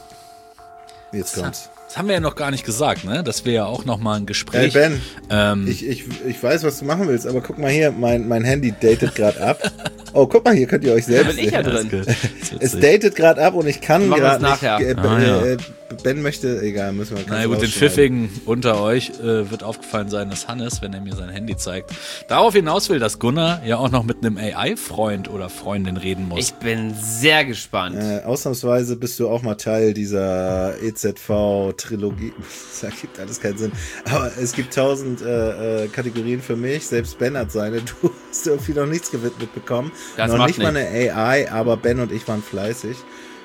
D: Jetzt kommt's.
A: das haben wir ja noch gar nicht gesagt, ne? Dass wir ja auch noch mal ein
D: Hey
A: Gespräch...
D: Ben,
A: ähm,
D: ich, ich, ich weiß, was du machen willst, aber guck mal hier, mein, mein Handy datet gerade ab. Oh, guck mal, hier könnt ihr euch
C: Da
D: selbst
C: bin ich ja
D: sehen.
A: das ist
C: drin.
A: gut. Das ist
D: Es
A: witzig.
D: datet gerade ab und ich kann
C: Machen wir
D: gerade
C: es
D: nicht.
C: nachher.
D: Äh,
A: Ah, ja.
D: äh, Ben möchte, egal, müssen wir
A: Na ja, gut, den Pfiffigen unter euch äh, wird aufgefallen sein, dass Hannes, wenn er mir sein Handy zeigt, darauf hinaus will, dass Gunnar ja auch noch mit einem A I-Freund oder Freundin reden muss.
C: Ich bin sehr gespannt.
D: Äh, ausnahmsweise bist du auch mal Teil dieser E Z V-Trilogie. Das gibt alles keinen Sinn. Aber es gibt tausend äh, äh, Kategorien für mich. Selbst Ben hat seine. Du hast irgendwie noch nichts gewidmet bekommen.
C: Das
D: noch
C: macht
D: nicht mal eine A I, aber Ben und ich waren fleißig.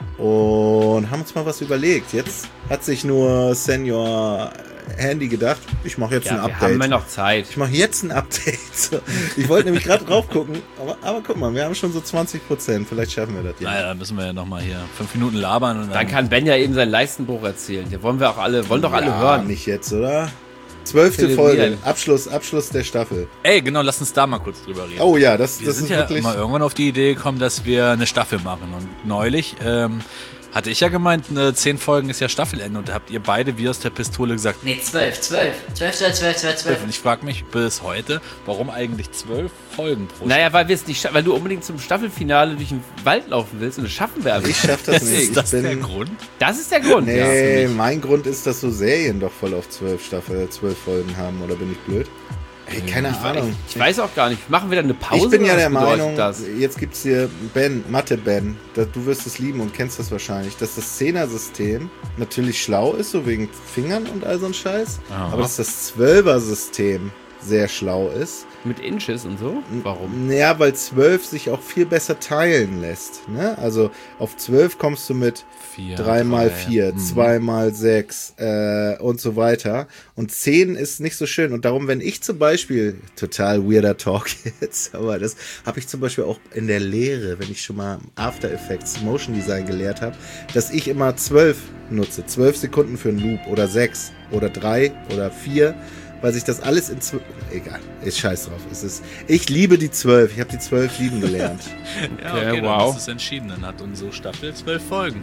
D: Und haben uns mal was überlegt. Jetzt hat sich nur Senior Handy gedacht, ich mache jetzt
C: Ja,
D: ein
C: wir
D: Update.
C: haben ja noch Zeit.
D: Ich mache jetzt ein Update. So, ich wollte nämlich gerade drauf gucken, aber, aber guck mal, wir haben schon so zwanzig Prozent. Vielleicht schaffen wir das ja.
A: Naja, dann müssen wir ja noch mal hier fünf Minuten labern. Und dann,
C: Dann kann Ben ja eben seinen Leistenbruch erzählen. Den wollen wir auch alle, wollen doch alle
D: ja,
C: hören.
D: Nicht jetzt, oder? Zwölfte
C: Telefonieren.
D: Folge, Abschluss, Abschluss der Staffel.
A: Ey, genau, lass uns da mal kurz drüber reden.
D: Oh ja, das,
A: wir
D: das
A: sind
D: ist
A: ja
D: wirklich.
A: mal irgendwann auf die Idee gekommen, dass wir eine Staffel machen. Und neulich ähm, hatte ich ja gemeint, eine zehn Folgen ist ja Staffelende. Und da habt ihr beide wie aus der Pistole gesagt,
B: Nee, zwölf, zwölf. Zwölf, zwölf, zwölf, zwölf, zwölf.
A: und ich frage mich bis heute, warum eigentlich zwölf Folgen pro
C: Naja, weil wir es nicht scha- weil du unbedingt zum Staffelfinale durch den Wald laufen willst und das schaffen wir aber
D: Ich
C: nicht.
D: schaff das
A: Staffel?
D: nicht.
A: Ist das
D: ich
A: der
D: bin,
A: Grund?
C: Das ist der Grund, ja.
D: nee,
C: für mich.
D: mein Grund ist, dass so Serien doch voll auf zwölf Staffel, zwölf Folgen haben. Oder bin ich blöd? Ey, keine Ahnung.
C: Ich weiß auch gar nicht. Machen wir dann eine Pause?
D: Ich bin ja
C: oder
D: der
C: was bedeutet
D: Meinung,
C: das?
D: jetzt gibt's hier Ben, Mathe-Ben, da- du wirst es lieben und kennst das wahrscheinlich, dass das Zehner-System natürlich schlau ist, so wegen Fingern und all so ein Scheiß,
A: Aha.
D: aber dass das Zwölfer-System sehr schlau ist.
C: Mit Inches und so? Warum?
D: Naja, weil zwölf sich auch viel besser teilen lässt. Ne? Also auf zwölf kommst du mit
A: Vier,
D: drei mal
A: drei.
D: vier,
A: Mhm.
D: zwei mal sechs äh, und so weiter. Und zehn ist nicht so schön. Und darum, wenn ich zum Beispiel, total weirder Talk jetzt, aber das habe ich zum Beispiel auch in der Lehre, wenn ich schon mal After Effects Motion Design gelehrt habe, dass ich immer zwölf nutze. zwölf Sekunden für einen Loop oder sechs oder drei oder vier, weil sich das alles in zwölf... Egal, ist scheiß drauf. Es ist, ich liebe die zwölf. Ich habe die zwölf lieben gelernt.
A: Ja,
C: Okay,
A: okay, dann
C: wow.
A: ist es entschieden. Dann hat unsere Staffel zwölf Folgen.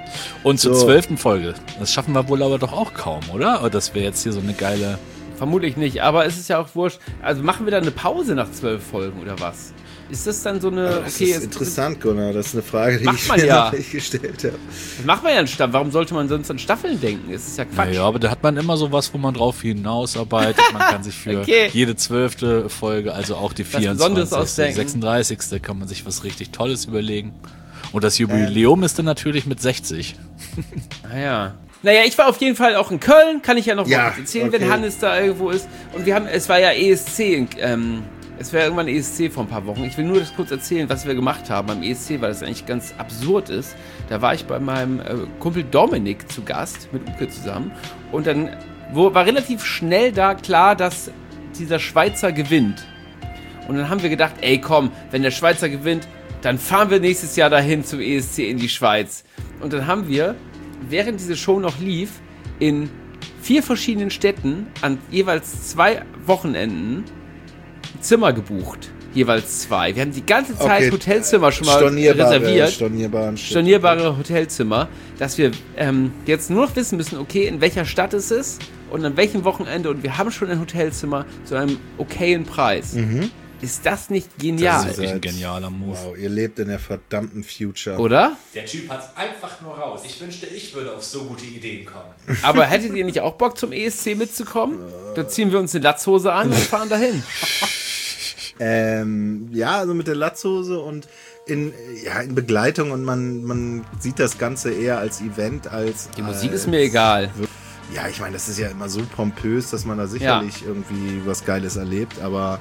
A: Und zur
D: So.
A: zwölften Folge. Das schaffen wir wohl aber doch auch kaum, oder? Oder das wäre jetzt hier so eine geile...
C: Vermutlich nicht, aber es ist ja auch wurscht. Also machen wir dann eine Pause nach zwölf Folgen oder was? Ist das dann so eine...
D: Das
C: okay,
D: ist
C: es-
D: interessant, Gunnar. Das ist eine Frage, die
C: Macht
D: ich
C: man
D: mir
C: ja.
D: noch nicht gestellt habe.
C: Das macht man ja einen Stamm. Warum sollte man sonst an Staffeln denken? Es ist ja Quatsch.
A: Naja, aber da hat man immer sowas, wo man drauf hinausarbeitet. Man kann sich für
C: Okay.
A: jede zwölfte Folge, also auch die
C: Besonderes
A: vierundzwanzigste,
C: ausdenken.
A: sechsunddreißigste kann man sich was richtig Tolles überlegen. Und das Jubiläum ist dann natürlich mit sechzig.
C: Naja. Naja, ich war auf jeden Fall auch in Köln, kann ich ja noch
D: Ja,
C: mal was erzählen,
D: okay.
C: wenn Hannes da irgendwo ist. Und wir haben, es war ja E S C, ähm, es war ja irgendwann E S C vor ein paar Wochen. Ich will nur das kurz erzählen, was wir gemacht haben beim E S C, weil das eigentlich ganz absurd ist. Da war ich bei meinem äh, Kumpel Dominik zu Gast, mit Uke zusammen. Und dann wo, war relativ schnell da klar, dass dieser Schweizer gewinnt. Und dann haben wir gedacht, ey komm, wenn der Schweizer gewinnt, dann fahren wir nächstes Jahr dahin zum E S C in die Schweiz. Und dann haben wir, während diese Show noch lief, in vier verschiedenen Städten an jeweils zwei Wochenenden ein Zimmer gebucht. jeweils zwei. Wir haben die ganze Zeit
D: Okay,
C: Hotelzimmer schon mal
D: Stornierbare,
C: reserviert.
D: Stornierbaren Stück.
C: Stornierbare Hotelzimmer, dass wir ähm, jetzt nur noch wissen müssen, okay, in welcher Stadt es ist und an welchem Wochenende, und wir haben schon ein Hotelzimmer zu einem okayen Preis.
D: Mhm.
C: Ist das nicht genial?
A: Das ist echt ein genialer Move.
D: Wow, ihr lebt in der verdammten Future.
C: Oder?
A: Der Typ hat's einfach nur raus. Ich wünschte, ich würde auf so gute Ideen kommen.
C: Aber hättet ihr nicht auch Bock, zum E S C mitzukommen? Da ziehen wir uns eine Latzhose an und fahren dahin.
D: Ähm, ja, also mit der Latzhose und in, ja, in Begleitung, und man, man sieht das Ganze eher als Event, als...
C: Die Musik
D: als,
C: ist mir egal.
D: Ja, ich meine, das ist ja immer so pompös, dass man da sicherlich ja. irgendwie was Geiles erlebt, aber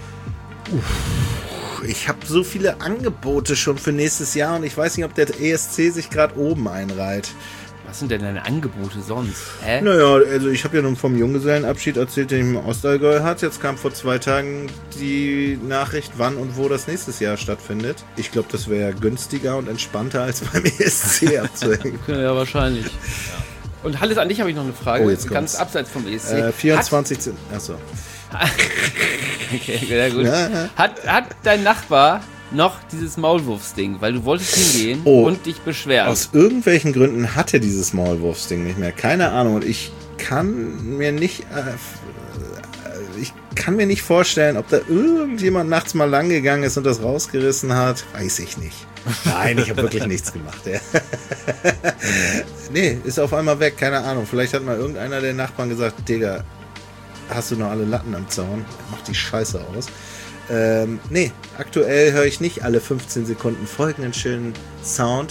D: uff, ich habe so viele Angebote schon für nächstes Jahr und ich weiß nicht, ob der E S C sich gerade oben einreiht.
C: Was sind denn deine Angebote sonst? Hä?
D: Naja, also ich habe ja nun vom Junggesellenabschied erzählt, den ich im Ostallgäu hatte. Jetzt kam vor zwei Tagen die Nachricht, wann und wo das nächstes Jahr stattfindet. Ich glaube, das wäre günstiger und entspannter, als beim E S C abzuhängen.
C: Ja, wahrscheinlich. Ja. Und Hannes, an dich habe ich noch eine Frage.
D: Oh, jetzt
C: ganz
D: kommt's.
C: abseits vom E S C.
D: Äh, vierundzwanzig. Achso.
C: Okay, sehr gut.
D: Ja, ja.
C: Hat, hat dein Nachbar noch dieses Maulwurfsding, weil du wolltest hingehen
D: Oh.
C: und dich beschweren?
D: Aus irgendwelchen Gründen hat er dieses Maulwurfsding nicht mehr. Keine Ahnung. Und ich kann mir nicht... Äh, ich kann mir nicht vorstellen, ob da irgendjemand nachts mal lang gegangen ist und das rausgerissen hat. Weiß ich nicht. Nein, ich habe wirklich nichts gemacht. Ja. Nee, ist auf einmal weg. Keine Ahnung. Vielleicht hat mal irgendeiner der Nachbarn gesagt, Digga, hast du noch alle Latten am Zaun? Mach die Scheiße aus. Ähm, nee, aktuell höre ich nicht alle fünfzehn Sekunden folgenden schönen Sound.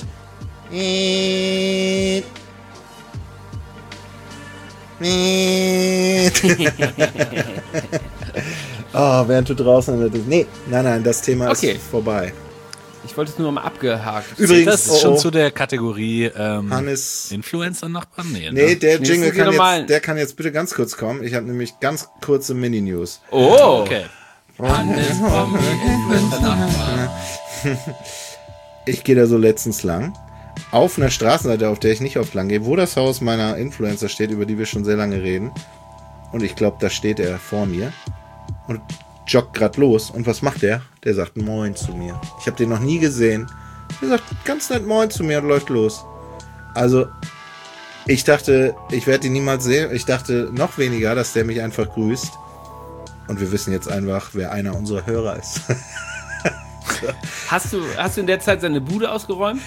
D: Oh, während du draußen... Nee, nein, nein, das Thema
C: Okay.
D: ist vorbei.
C: Ich wollte es nur mal abgehakt.
D: Übrigens,
A: Das ist
D: oh,
A: schon
D: oh.
A: zu der Kategorie ähm,
D: Hannes...
A: Influencer-Nachbarn? Nee,
D: Nee,
A: ne?
D: der
C: Nee,
D: Jingle
C: das sind die
D: kann
C: normalen.
D: jetzt, der kann jetzt bitte ganz kurz kommen. Ich habe nämlich ganz kurze Mini-News.
C: Oh,
A: Okay.
B: Hannes Promi Influencer-Nachbar.
D: Ich gehe da so letztens lang. Auf einer Straßenseite, auf der ich nicht oft lang gehe, wo das Haus meiner Influencer steht, über die wir schon sehr lange reden. Und ich glaube, da steht er vor mir. Und joggt gerade los. Und was macht der? Der sagt Moin zu mir. Ich habe den noch nie gesehen. Der sagt ganz nett Moin zu mir und läuft los. Also, ich dachte, ich werde ihn niemals sehen. Ich dachte noch weniger, dass der mich einfach grüßt. Und wir wissen jetzt einfach, wer einer unserer Hörer ist.
C: hast du, hast du in der Zeit seine Bude ausgeräumt?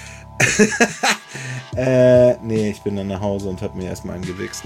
D: äh, nee, ich bin dann nach Hause und habe mir erstmal einen gewichst.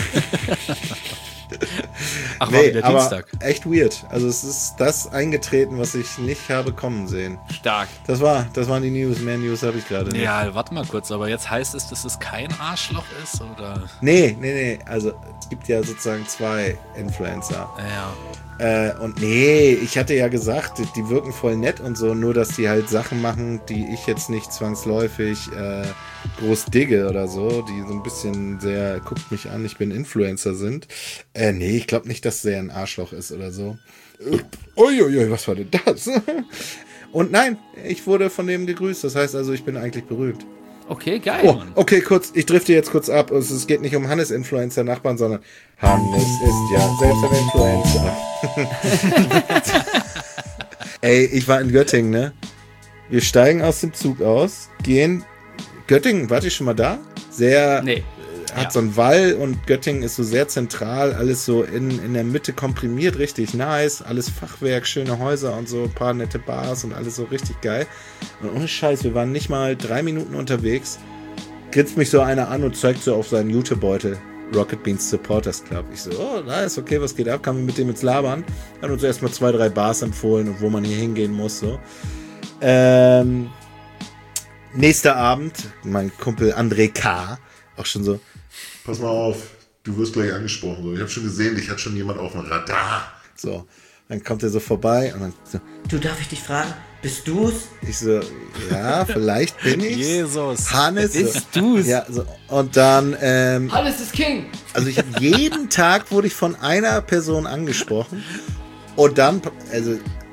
A: Ach, war
D: Nee,
A: wieder
D: aber
A: Dienstag.
D: echt weird. Also es ist das eingetreten, was ich nicht habe kommen sehen.
C: Stark.
D: Das war, das waren die News. Mehr News habe ich gerade nicht.
A: Ja, warte mal kurz, aber jetzt heißt es, dass es kein Arschloch ist, oder?
D: Nee, nee, nee. Also es gibt ja sozusagen zwei Influencer.
A: Ja.
D: Äh, und nee, ich hatte ja gesagt, die, die wirken voll nett und so, nur dass die halt Sachen machen, die ich jetzt nicht zwangsläufig äh, groß digge oder so, die so ein bisschen sehr, guckt mich an, ich bin Influencer sind. Äh, nee, ich glaube nicht, dass der ein Arschloch ist oder so. Uiuiui, was war denn das? Und nein, ich wurde von dem gegrüßt, das heißt also, ich bin eigentlich berühmt.
C: Okay, geil.
D: Oh, okay, kurz, ich drifte jetzt kurz ab. Es es geht nicht um Hannes Influencer-Nachbarn, sondern Hannes ist ja selbst ein Influencer. Ey, ich war in Göttingen, ne? Wir steigen aus dem Zug aus, gehen. Göttingen, wart ihr schon mal da? Sehr,
C: Nee.
D: hat
A: Ja.
D: so einen Wall und Göttingen ist so sehr zentral, alles so in, in der Mitte komprimiert, richtig nice, alles Fachwerk, schöne Häuser und so, ein paar nette Bars und alles so richtig geil. Und ohne Scheiß, wir waren nicht mal drei Minuten unterwegs, grinst mich so einer an und zeigt so auf seinen Jutebeutel, Rocket Beans Supporters Club. Ich so, oh, nice, okay, was geht ab? Kamen wir mit dem ins Labern, hat uns erstmal zwei, drei Bars empfohlen und wo man hier hingehen muss, so. Ähm, nächster Abend, mein Kumpel André K., auch schon so,
E: Pass mal auf, du wirst gleich angesprochen. So. Ich habe schon gesehen, dich hat schon jemand auf dem Radar.
D: so, dann kommt er so vorbei und dann so,
B: Du, darf ich dich fragen, bist du's?
D: ich so, ja, vielleicht bin ich
A: Jesus.
D: Hannes.
C: Bist
D: so,
C: du's?
D: Ja, so, und dann, ähm,
B: Hannes ist King.
D: also ich habe jeden Tag wurde ich von einer Person angesprochen und dann, also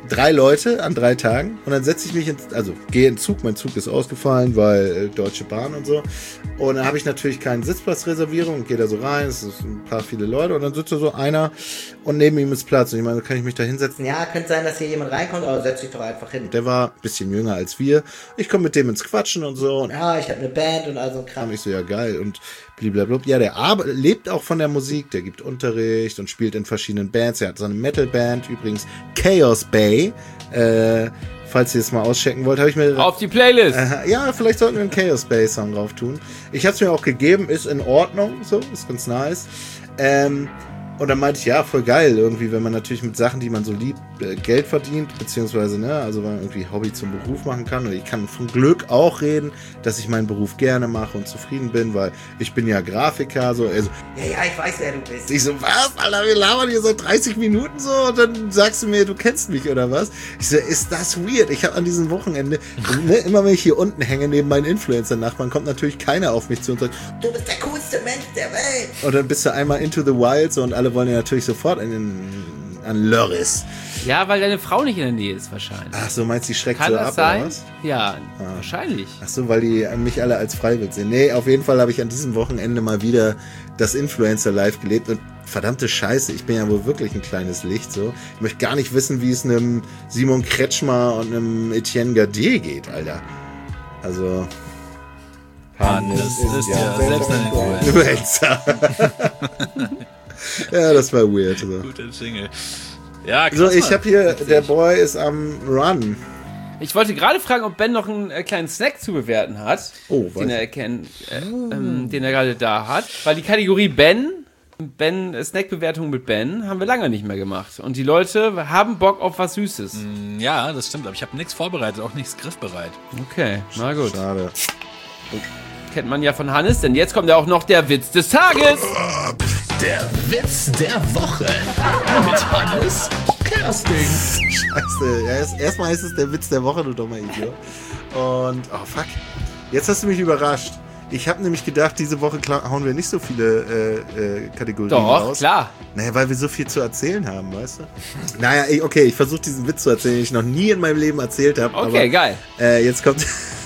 D: drei Leute an drei Tagen und dann setze ich mich ins, also gehe in den Zug, mein Zug ist ausgefallen, weil äh, Deutsche Bahn und so. Und dann habe ich natürlich keinen Sitzplatzreservierung und gehe da so rein, es sind ein paar viele Leute und dann sitzt da so einer und neben ihm ist Platz. Und ich meine, kann ich mich da hinsetzen?
B: Ja, könnte sein, dass hier jemand reinkommt, aber setz dich doch einfach hin.
D: Der war ein bisschen jünger als wir. Ich komme mit dem ins Quatschen und so. Und
B: Ja, ich habe eine Band und all so ein Kram.
D: ich so, ja geil und blablabla. Ja, der Ar- lebt auch von der Musik, der gibt Unterricht und spielt in verschiedenen Bands. Er hat so eine Metal-Band, übrigens Chaos Bay. Äh, falls ihr es mal auschecken wollt, habe ich mir...
C: Auf die Playlist.
D: Äh, ja, vielleicht sollten wir einen Chaos Bay Song drauf tun. Ich habe es mir auch gegeben, ist in Ordnung, so, ist ganz nice. Ähm, und dann meinte ich, ja, voll geil, irgendwie, wenn man natürlich mit Sachen, die man so liebt, äh, Geld verdient, beziehungsweise, ne, also wenn man irgendwie Hobby zum Beruf machen kann. Und ich kann von Glück auch reden, dass ich meinen Beruf gerne mache und zufrieden bin, weil ich bin ja Grafiker, so, also,
B: Ja, ja, ich weiß, wer du bist.
D: ich so, was, Alter, wir labern hier seit dreißig Minuten so und dann sagst du mir, du kennst mich oder was? Ich so, ist das weird? Ich habe an diesem Wochenende, ne, immer wenn ich hier unten hänge, neben meinen Influencer-Nachbarn, kommt natürlich keiner auf mich zu und sagt,
B: Du bist der coolste Mensch der Welt.
D: und dann bist du einmal into the wild so und alle wollen ja natürlich sofort in den, an Lörris.
C: Ja, weil deine Frau nicht in der Nähe ist wahrscheinlich.
D: Ach so, meinst du, die schreckt
C: Kann
D: so
C: das
D: ab,
C: sein?
D: oder was?
C: Ja, wahrscheinlich.
D: Ach so, weil die mich alle als Freiwild sehen. Nee, auf jeden Fall habe ich an diesem Wochenende mal wieder das Influencer-Live gelebt und verdammte Scheiße, ich bin ja wohl wirklich ein kleines Licht, so. Ich möchte gar nicht wissen, wie es einem Simon Kretschmer und einem Etienne Gardier geht, Alter. Also...
A: Hannes ist ja selbst ein
D: Influencer. Ja, das war weird. So,
A: Guter Jingle. Ja, krass,
D: so ich
A: Mann.
D: habe hier,
A: Witzig.
D: der Boy ist am Run.
C: Ich wollte gerade fragen, ob Ben noch einen äh, kleinen Snack zu bewerten hat,
D: Oh,
C: den
D: weiß
C: er erkennt, äh, ähm, den er gerade da hat. Weil die Kategorie Ben, Ben äh, Snackbewertung mit Ben, haben wir lange nicht mehr gemacht. Und die Leute haben Bock auf was Süßes.
A: Ja, das stimmt, aber ich habe nichts vorbereitet, auch nichts griffbereit.
C: Okay, na gut.
D: Schade.
C: Kennt man ja von Hannes, denn jetzt kommt ja auch noch der Witz des Tages.
F: Der Witz der Woche mit Hannes Kersting.
D: Scheiße. Ja, erst, erstmal ist es der Witz der Woche, du dummer Idiot. Und, oh fuck. Jetzt hast du mich überrascht. Ich habe nämlich gedacht, diese Woche kla- hauen wir nicht so viele äh, äh, Kategorien
C: Doch,
D: raus.
C: klar.
D: Naja, weil wir so viel zu erzählen haben, weißt du? Naja, ich- okay, ich versuche diesen Witz zu erzählen, den ich noch nie in meinem Leben erzählt habe.
C: Okay,
D: aber,
C: geil.
D: Äh, jetzt kommt...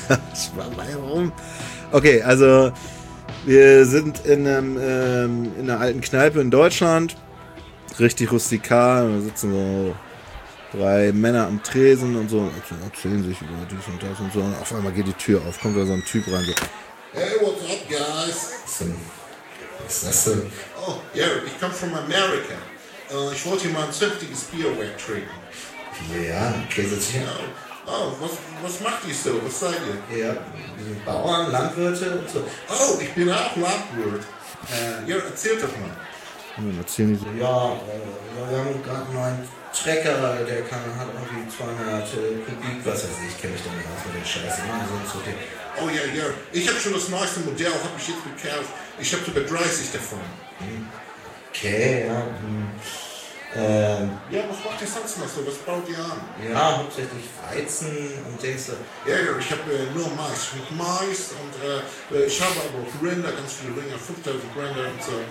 D: Warum? Okay, also wir sind in, einem, ähm, in einer alten Kneipe in Deutschland. Richtig rustikal. Da sitzen so drei Männer am Tresen und so. Und erzählen sich über dies und das und so. Und auf einmal geht die Tür auf. Kommt da so ein Typ rein. So,
E: Hey, what's up, guys?
D: was ist das denn?
E: Oh, yeah, ich komme from America. Uh, ich wollte hier mal ein zünftiges Bier wegtrinken.
D: Ja, okay, setz dich hin.
E: Oh, was, was macht ihr so? Was seid ihr?
D: Ja, wir sind Bauern, Landwirte und so.
E: Oh, ich bin auch Landwirt. Äh, ja, erzählt doch mal.
D: Und dann erzählen die so, ja, äh, ja, wir haben gerade einen neuen Trecker, der kann, hat irgendwie zweihundert äh, Kubik, was weiß ich, ich kenne mich da nicht aus mit den Scheiße. Ne? So, so die,
E: Oh ja, ja. Ich habe schon das neueste Modell, habe ich jetzt gekauft. Ich habe sogar dreißig davon.
D: okay, ja. Hm. Ähm,
E: Ja, was macht ihr sonst noch so? Was baut ihr an?
D: ja, hauptsächlich Weizen und denkst du,
E: Ja, ja, ich habe äh, nur Mais. Mit Mais und äh, ich habe aber auch Rinder, ganz viele Rinder, fünftausend Rinder und so.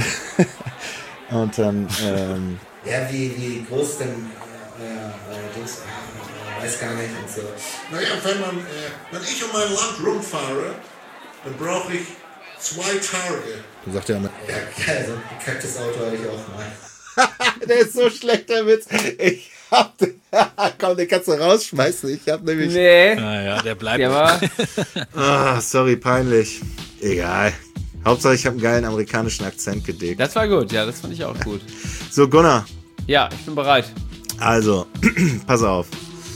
D: und dann, ähm,
G: Ja, wie, wie groß denn euer, euer Dings, äh, weiß gar nicht und so.
E: Naja, wenn, man, äh, wenn ich um mein Land rumfahre, dann brauche ich zwei Tage.
D: dann sagt er immer,
G: Ja, geil, so ein bekacktes Auto hatte ich auch mal.
D: der ist so schlecht, der Witz. Ich hab den, komm, den kannst du rausschmeißen. Ich hab nämlich,
C: Nee.
A: Naja, der bleibt.
C: Der war,
D: ah, sorry, peinlich. Egal. Hauptsache, ich habe einen geilen amerikanischen Akzent gedickt.
C: das war gut, ja, das fand ich auch gut.
D: So, Gunnar,
C: Ja, ich bin bereit.
D: also, pass auf.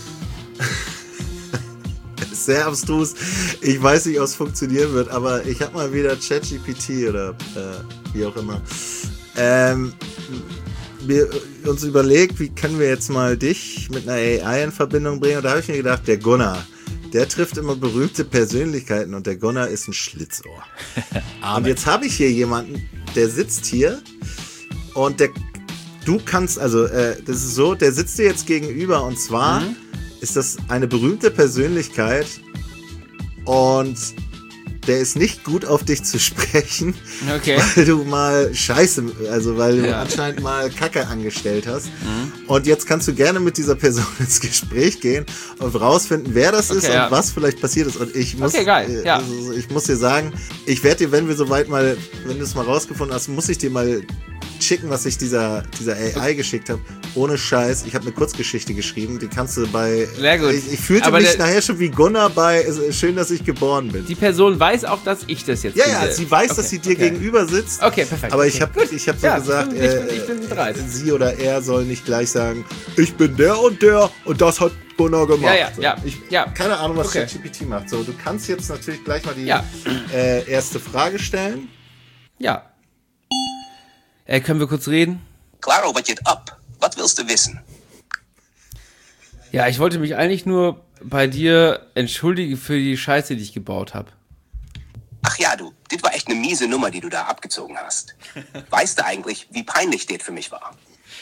D: Das ist sehr abstrus. Ich weiß nicht, ob es funktionieren wird, aber ich habe mal wieder ChatGPT oder äh, wie auch immer. Ähm, wir uns überlegt, wie können wir jetzt mal dich mit einer A I in Verbindung bringen. Und da habe ich mir gedacht, der Gunnar, der trifft immer berühmte Persönlichkeiten und der Gunnar ist ein Schlitzohr. Und jetzt habe ich hier jemanden, der sitzt hier und der, du kannst, also äh, das ist so, der sitzt dir jetzt gegenüber und zwar ist das eine berühmte Persönlichkeit und der ist nicht gut auf dich zu sprechen,
C: Okay.
D: weil du mal Scheiße, also weil du
C: Ja.
D: anscheinend mal Kacke angestellt hast. Mhm. Und jetzt kannst du gerne mit dieser Person ins Gespräch gehen und rausfinden, wer das ist
C: Okay, ja.
D: und was vielleicht passiert ist. Und ich muss,
C: Okay, geil,
D: äh,
C: ja.
D: also ich muss dir sagen, ich werde dir, wenn wir soweit mal, wenn du es mal rausgefunden hast, muss ich dir mal schicken, was ich dieser, dieser A I geschickt habe. Ohne Scheiß. Ich habe eine Kurzgeschichte geschrieben, die kannst du bei...
C: Sehr gut.
D: Ich, ich fühlte
C: Aber
D: mich
C: der-
D: nachher schon wie Gunnar bei es ist Schön, dass ich geboren bin.
C: Die Person weiß auch, dass ich das jetzt
D: Ja,
C: bin.
D: ja, sie weiß,
C: Okay,
D: dass sie dir
C: okay.
D: gegenüber sitzt.
C: Okay, perfekt.
D: Aber
C: okay.
D: ich habe ich hab so
C: Ja,
D: gesagt,
C: ich bin- ich bin-
D: äh,
C: ich bin bereit.
D: sie oder er soll nicht gleich sagen, ich bin der und der und das hat Gunnar gemacht.
C: Ja, ja, ja,
D: Ich,
C: ja.
D: Keine Ahnung, was
C: Okay.
D: ChatGPT macht. So, du kannst jetzt natürlich gleich mal die
C: Ja.
D: äh, erste Frage stellen.
C: Ja. Äh, können wir kurz reden?
H: Claro, was geht ab? Was willst du wissen?
C: Ja, ich wollte mich eigentlich nur bei dir entschuldigen für die Scheiße, die ich gebaut habe.
H: Ach ja, du, das war echt eine miese Nummer, die du da abgezogen hast. Weißt du eigentlich, wie peinlich das für mich war?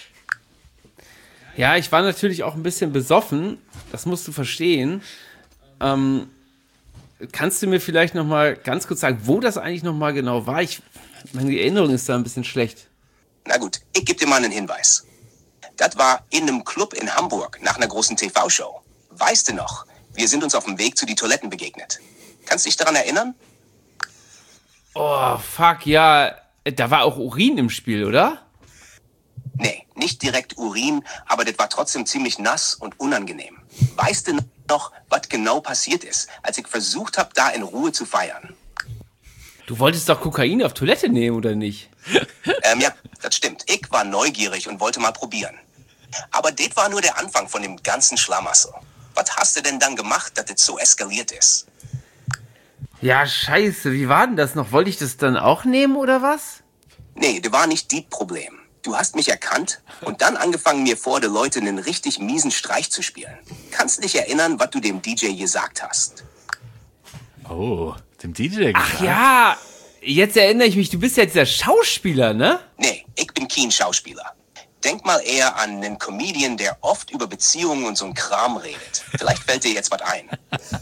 C: Ja, ich war natürlich auch ein bisschen besoffen. Das musst du verstehen. Ähm, kannst du mir vielleicht noch mal ganz kurz sagen, wo das eigentlich noch mal genau war? Ich, meine Erinnerung ist da ein bisschen schlecht.
H: Na gut, ich gebe dir mal einen Hinweis. Das war in einem Club in Hamburg nach einer großen T V-Show. Weißt du noch, wir sind uns auf dem Weg zu die Toiletten begegnet. Kannst du dich daran erinnern?
C: Oh, fuck, ja. Da war auch Urin im Spiel, oder?
H: Nee, nicht direkt Urin, aber das war trotzdem ziemlich nass und unangenehm. Weißt du noch, was genau passiert ist, als ich versucht habe, da in Ruhe zu feiern?
C: Du wolltest doch Kokain auf Toilette nehmen, oder nicht?
H: Ähm, ja, das stimmt. Ich war neugierig und wollte mal probieren. Aber das war nur der Anfang von dem ganzen Schlamassel. Was hast du denn dann gemacht, dass das so eskaliert ist?
C: Ja, scheiße, wie war denn das noch? Wollte ich das dann auch nehmen, oder was?
H: Nee, das war nicht das Problem. Du hast mich erkannt und dann angefangen, mir vor den Leuten einen richtig miesen Streich zu spielen. Kannst du dich erinnern, was du dem D J gesagt hast?
A: Oh, dem D J gesagt.
C: Ach ja, jetzt erinnere ich mich, du bist ja dieser Schauspieler, ne?
H: Nee, ich bin kein Schauspieler. Denk mal eher an einen Comedian, der oft über Beziehungen und so einen Kram redet. Vielleicht fällt dir jetzt was ein.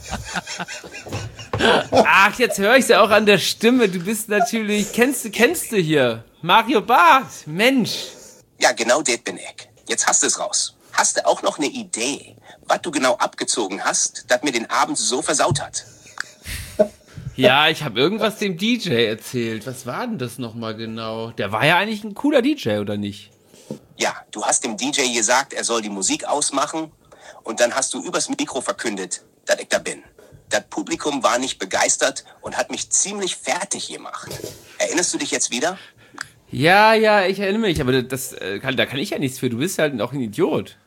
C: Ach, jetzt höre ich es ja auch an der Stimme. Du bist natürlich, kennst du, kennst du hier? Mario Barth, Mensch.
H: Ja, genau das bin ich. Jetzt hast du es raus. Hast du auch noch eine Idee, was du genau abgezogen hast, das mir den Abend so versaut hat?
C: Ja, ich habe irgendwas dem D J erzählt. Was war denn das nochmal genau? Der war ja eigentlich ein cooler D J, oder nicht?
H: Ja, du hast dem D J gesagt, er soll die Musik ausmachen und dann hast du übers Mikro verkündet, dass ich da bin. Das Publikum war nicht begeistert und hat mich ziemlich fertig gemacht. Erinnerst du dich jetzt wieder?
C: Ja, ja, ich erinnere mich, aber das, äh, kann, da kann ich ja nichts für. Du bist halt auch ein Idiot.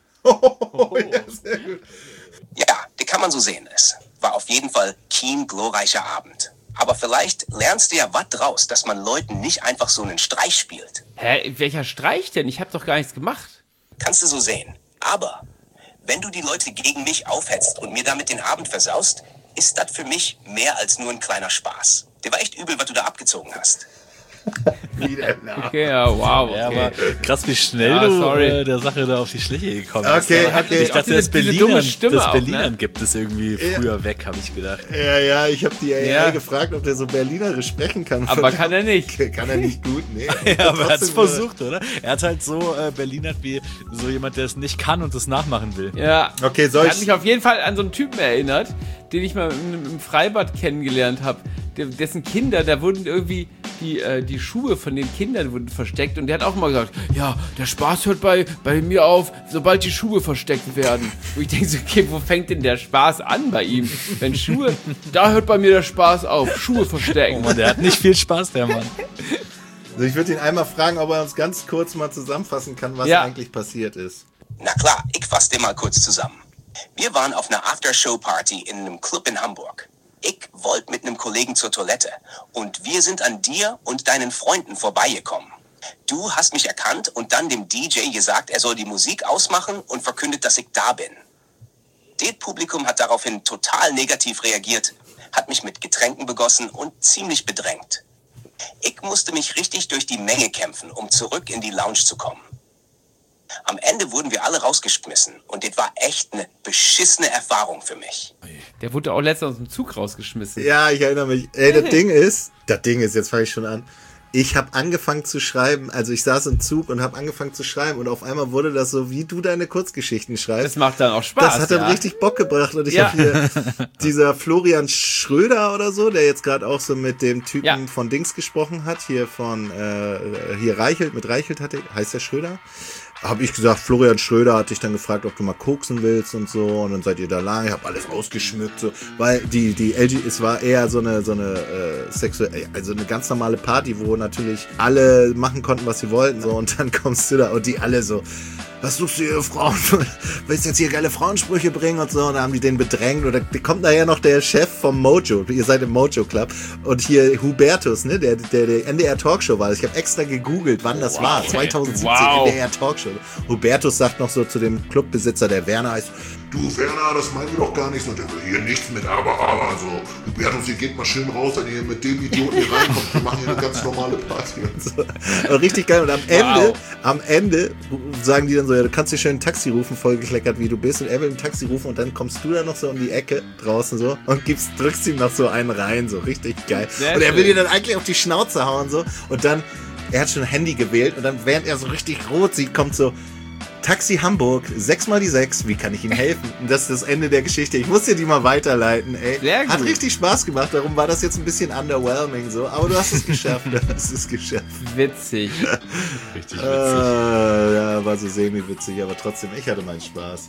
H: Ja, das kann man so sehen. Es war auf jeden Fall kein glorreicher Abend. Aber vielleicht lernst du ja was draus, dass man Leuten nicht einfach so einen Streich spielt.
C: Hä, welcher Streich denn? Ich habe doch gar nichts gemacht.
H: Kannst du so sehen. Aber wenn du die Leute gegen mich aufhetzt und mir damit den Abend versaust, ist das für mich mehr als nur ein kleiner Spaß. Der war echt übel, was du da abgezogen hast.
C: Okay, ja, wow, okay.
A: Ja, aber krass, wie schnell
C: Ja,
A: du
C: sorry.
A: äh, der Sache da auf die Schliche gekommen bist.
D: Okay,
A: Aber
D: okay.
A: Ich dachte,
C: Diese-
A: das
C: diese dumme
A: Berlinern,
C: Stimme
A: das
C: auch,
A: Berlinern
C: ne?
A: gibt es irgendwie früher weg, habe ich gedacht.
D: Ja, ja, ich habe die A I
C: Ja.
D: gefragt, ob der so Berlinerisch sprechen kann.
C: Aber kann er nicht.
D: Kann er nicht gut, nee.
A: Ja, aber er hat es
D: Trotzdem, äh,
A: versucht, oder? Er hat halt so äh, Berlinert wie so jemand, der es nicht kann und es nachmachen will.
C: Ja.
D: Okay, soll
C: Hat
D: ich-
C: mich auf jeden Fall an so einen Typen erinnert, den ich mal im, im Freibad kennengelernt habe. Dessen Kinder, da wurden irgendwie die, äh, die Schuhe von den Kindern wurden versteckt und der hat auch mal gesagt, ja, der Spaß hört bei, bei mir auf, sobald die Schuhe versteckt werden. Wo ich denke so, okay, wo fängt denn der Spaß an bei ihm? Wenn Schuhe, da hört bei mir der Spaß auf, Schuhe verstecken.
A: Und der hat nicht viel Spaß, der Mann.
D: Also ich würde ihn einmal fragen, ob er uns ganz kurz mal zusammenfassen kann, was
C: Ja.
D: eigentlich passiert ist.
H: Na klar, ich fass dir mal kurz zusammen. Wir waren auf einer After-Show-Party in einem Club in Hamburg. Ich wollte mit einem Kollegen zur Toilette und wir sind an dir und deinen Freunden vorbeigekommen. Du hast mich erkannt und dann dem D J gesagt, er soll die Musik ausmachen und verkündet, dass ich da bin. Das Publikum hat daraufhin total negativ reagiert, hat mich mit Getränken begossen und ziemlich bedrängt. Ich musste mich richtig durch die Menge kämpfen, um zurück in die Lounge zu kommen. Am Ende Ende wurden wir alle rausgeschmissen. Und das war echt eine beschissene Erfahrung für mich.
C: Der wurde auch letztens aus dem Zug rausgeschmissen.
D: Ja, ich erinnere mich. Ey, das Ding ist, das Ding ist, jetzt fange ich schon an. Ich habe angefangen zu schreiben, also ich saß im Zug und habe angefangen zu schreiben und auf einmal wurde das so, wie du deine Kurzgeschichten schreibst.
C: Das macht dann auch Spaß.
D: Das hat dann
C: ja.
D: richtig Bock gebracht und ich
C: Ja.
D: habe hier dieser Florian Schröder oder so, der jetzt gerade auch so mit dem Typen
C: Ja.
D: von Dings gesprochen hat, hier von, äh, hier Reichelt, mit Reichelt hat der, heißt der Schröder? Habe ich gesagt, Florian Schröder hat dich dann gefragt, ob du mal koksen willst und so und dann seid ihr da lang, ich habe alles ausgeschmückt, so, weil die, die L G, es war eher so eine, so eine äh, sexuelle, also eine ganz normale Party, wo natürlich alle machen konnten, was sie wollten, so und dann kommst du da und die alle so, was suchst du hier Frauen? Willst du jetzt hier geile Frauensprüche bringen und so? Und dann haben die den bedrängt. Oder kommt nachher noch der Chef vom Mojo. Ihr seid im Mojo Club. Und hier Hubertus, ne, der, der, der N D R Talkshow war. Ich habe extra gegoogelt, wann das
C: Wow.
D: war. zwanzig siebzehn
C: Wow.
D: N D R Talkshow. Hubertus sagt noch so zu dem Clubbesitzer, der Werner heißt,
E: Du, Werner, das meinen wir doch gar nicht so. Der will hier nichts mit aber, aber. Also, Hubertus, ihr geht mal schön raus, wenn ihr mit dem Idioten hier reinkommt. Wir machen hier eine ganz normale Party.
D: so. Und richtig geil. Und am Ende, am Ende sagen die dann so, ja, du kannst dir schön ein Taxi rufen, voll gekleckert wie du bist. Und er will ein Taxi rufen und dann kommst du da noch so um die Ecke draußen so und gibst, drückst ihm noch so einen rein, so richtig geil.
C: Sehr
D: und er will
C: schön.
D: dir dann eigentlich auf die Schnauze hauen so. Und dann, er hat schon ein Handy gewählt und dann, während er so richtig rot sieht, kommt so, Taxi Hamburg, sechs mal die sechs, wie kann ich Ihnen helfen? Und das ist das Ende der Geschichte. Ich muss dir die mal weiterleiten, ey.
C: Sehr gut.
D: Hat richtig Spaß gemacht, darum war das jetzt ein bisschen underwhelming so. Aber du hast es geschafft, du hast es geschafft.
C: Witzig.
A: Richtig witzig.
D: Äh, ja, war so semi-witzig, aber trotzdem, ich hatte meinen Spaß.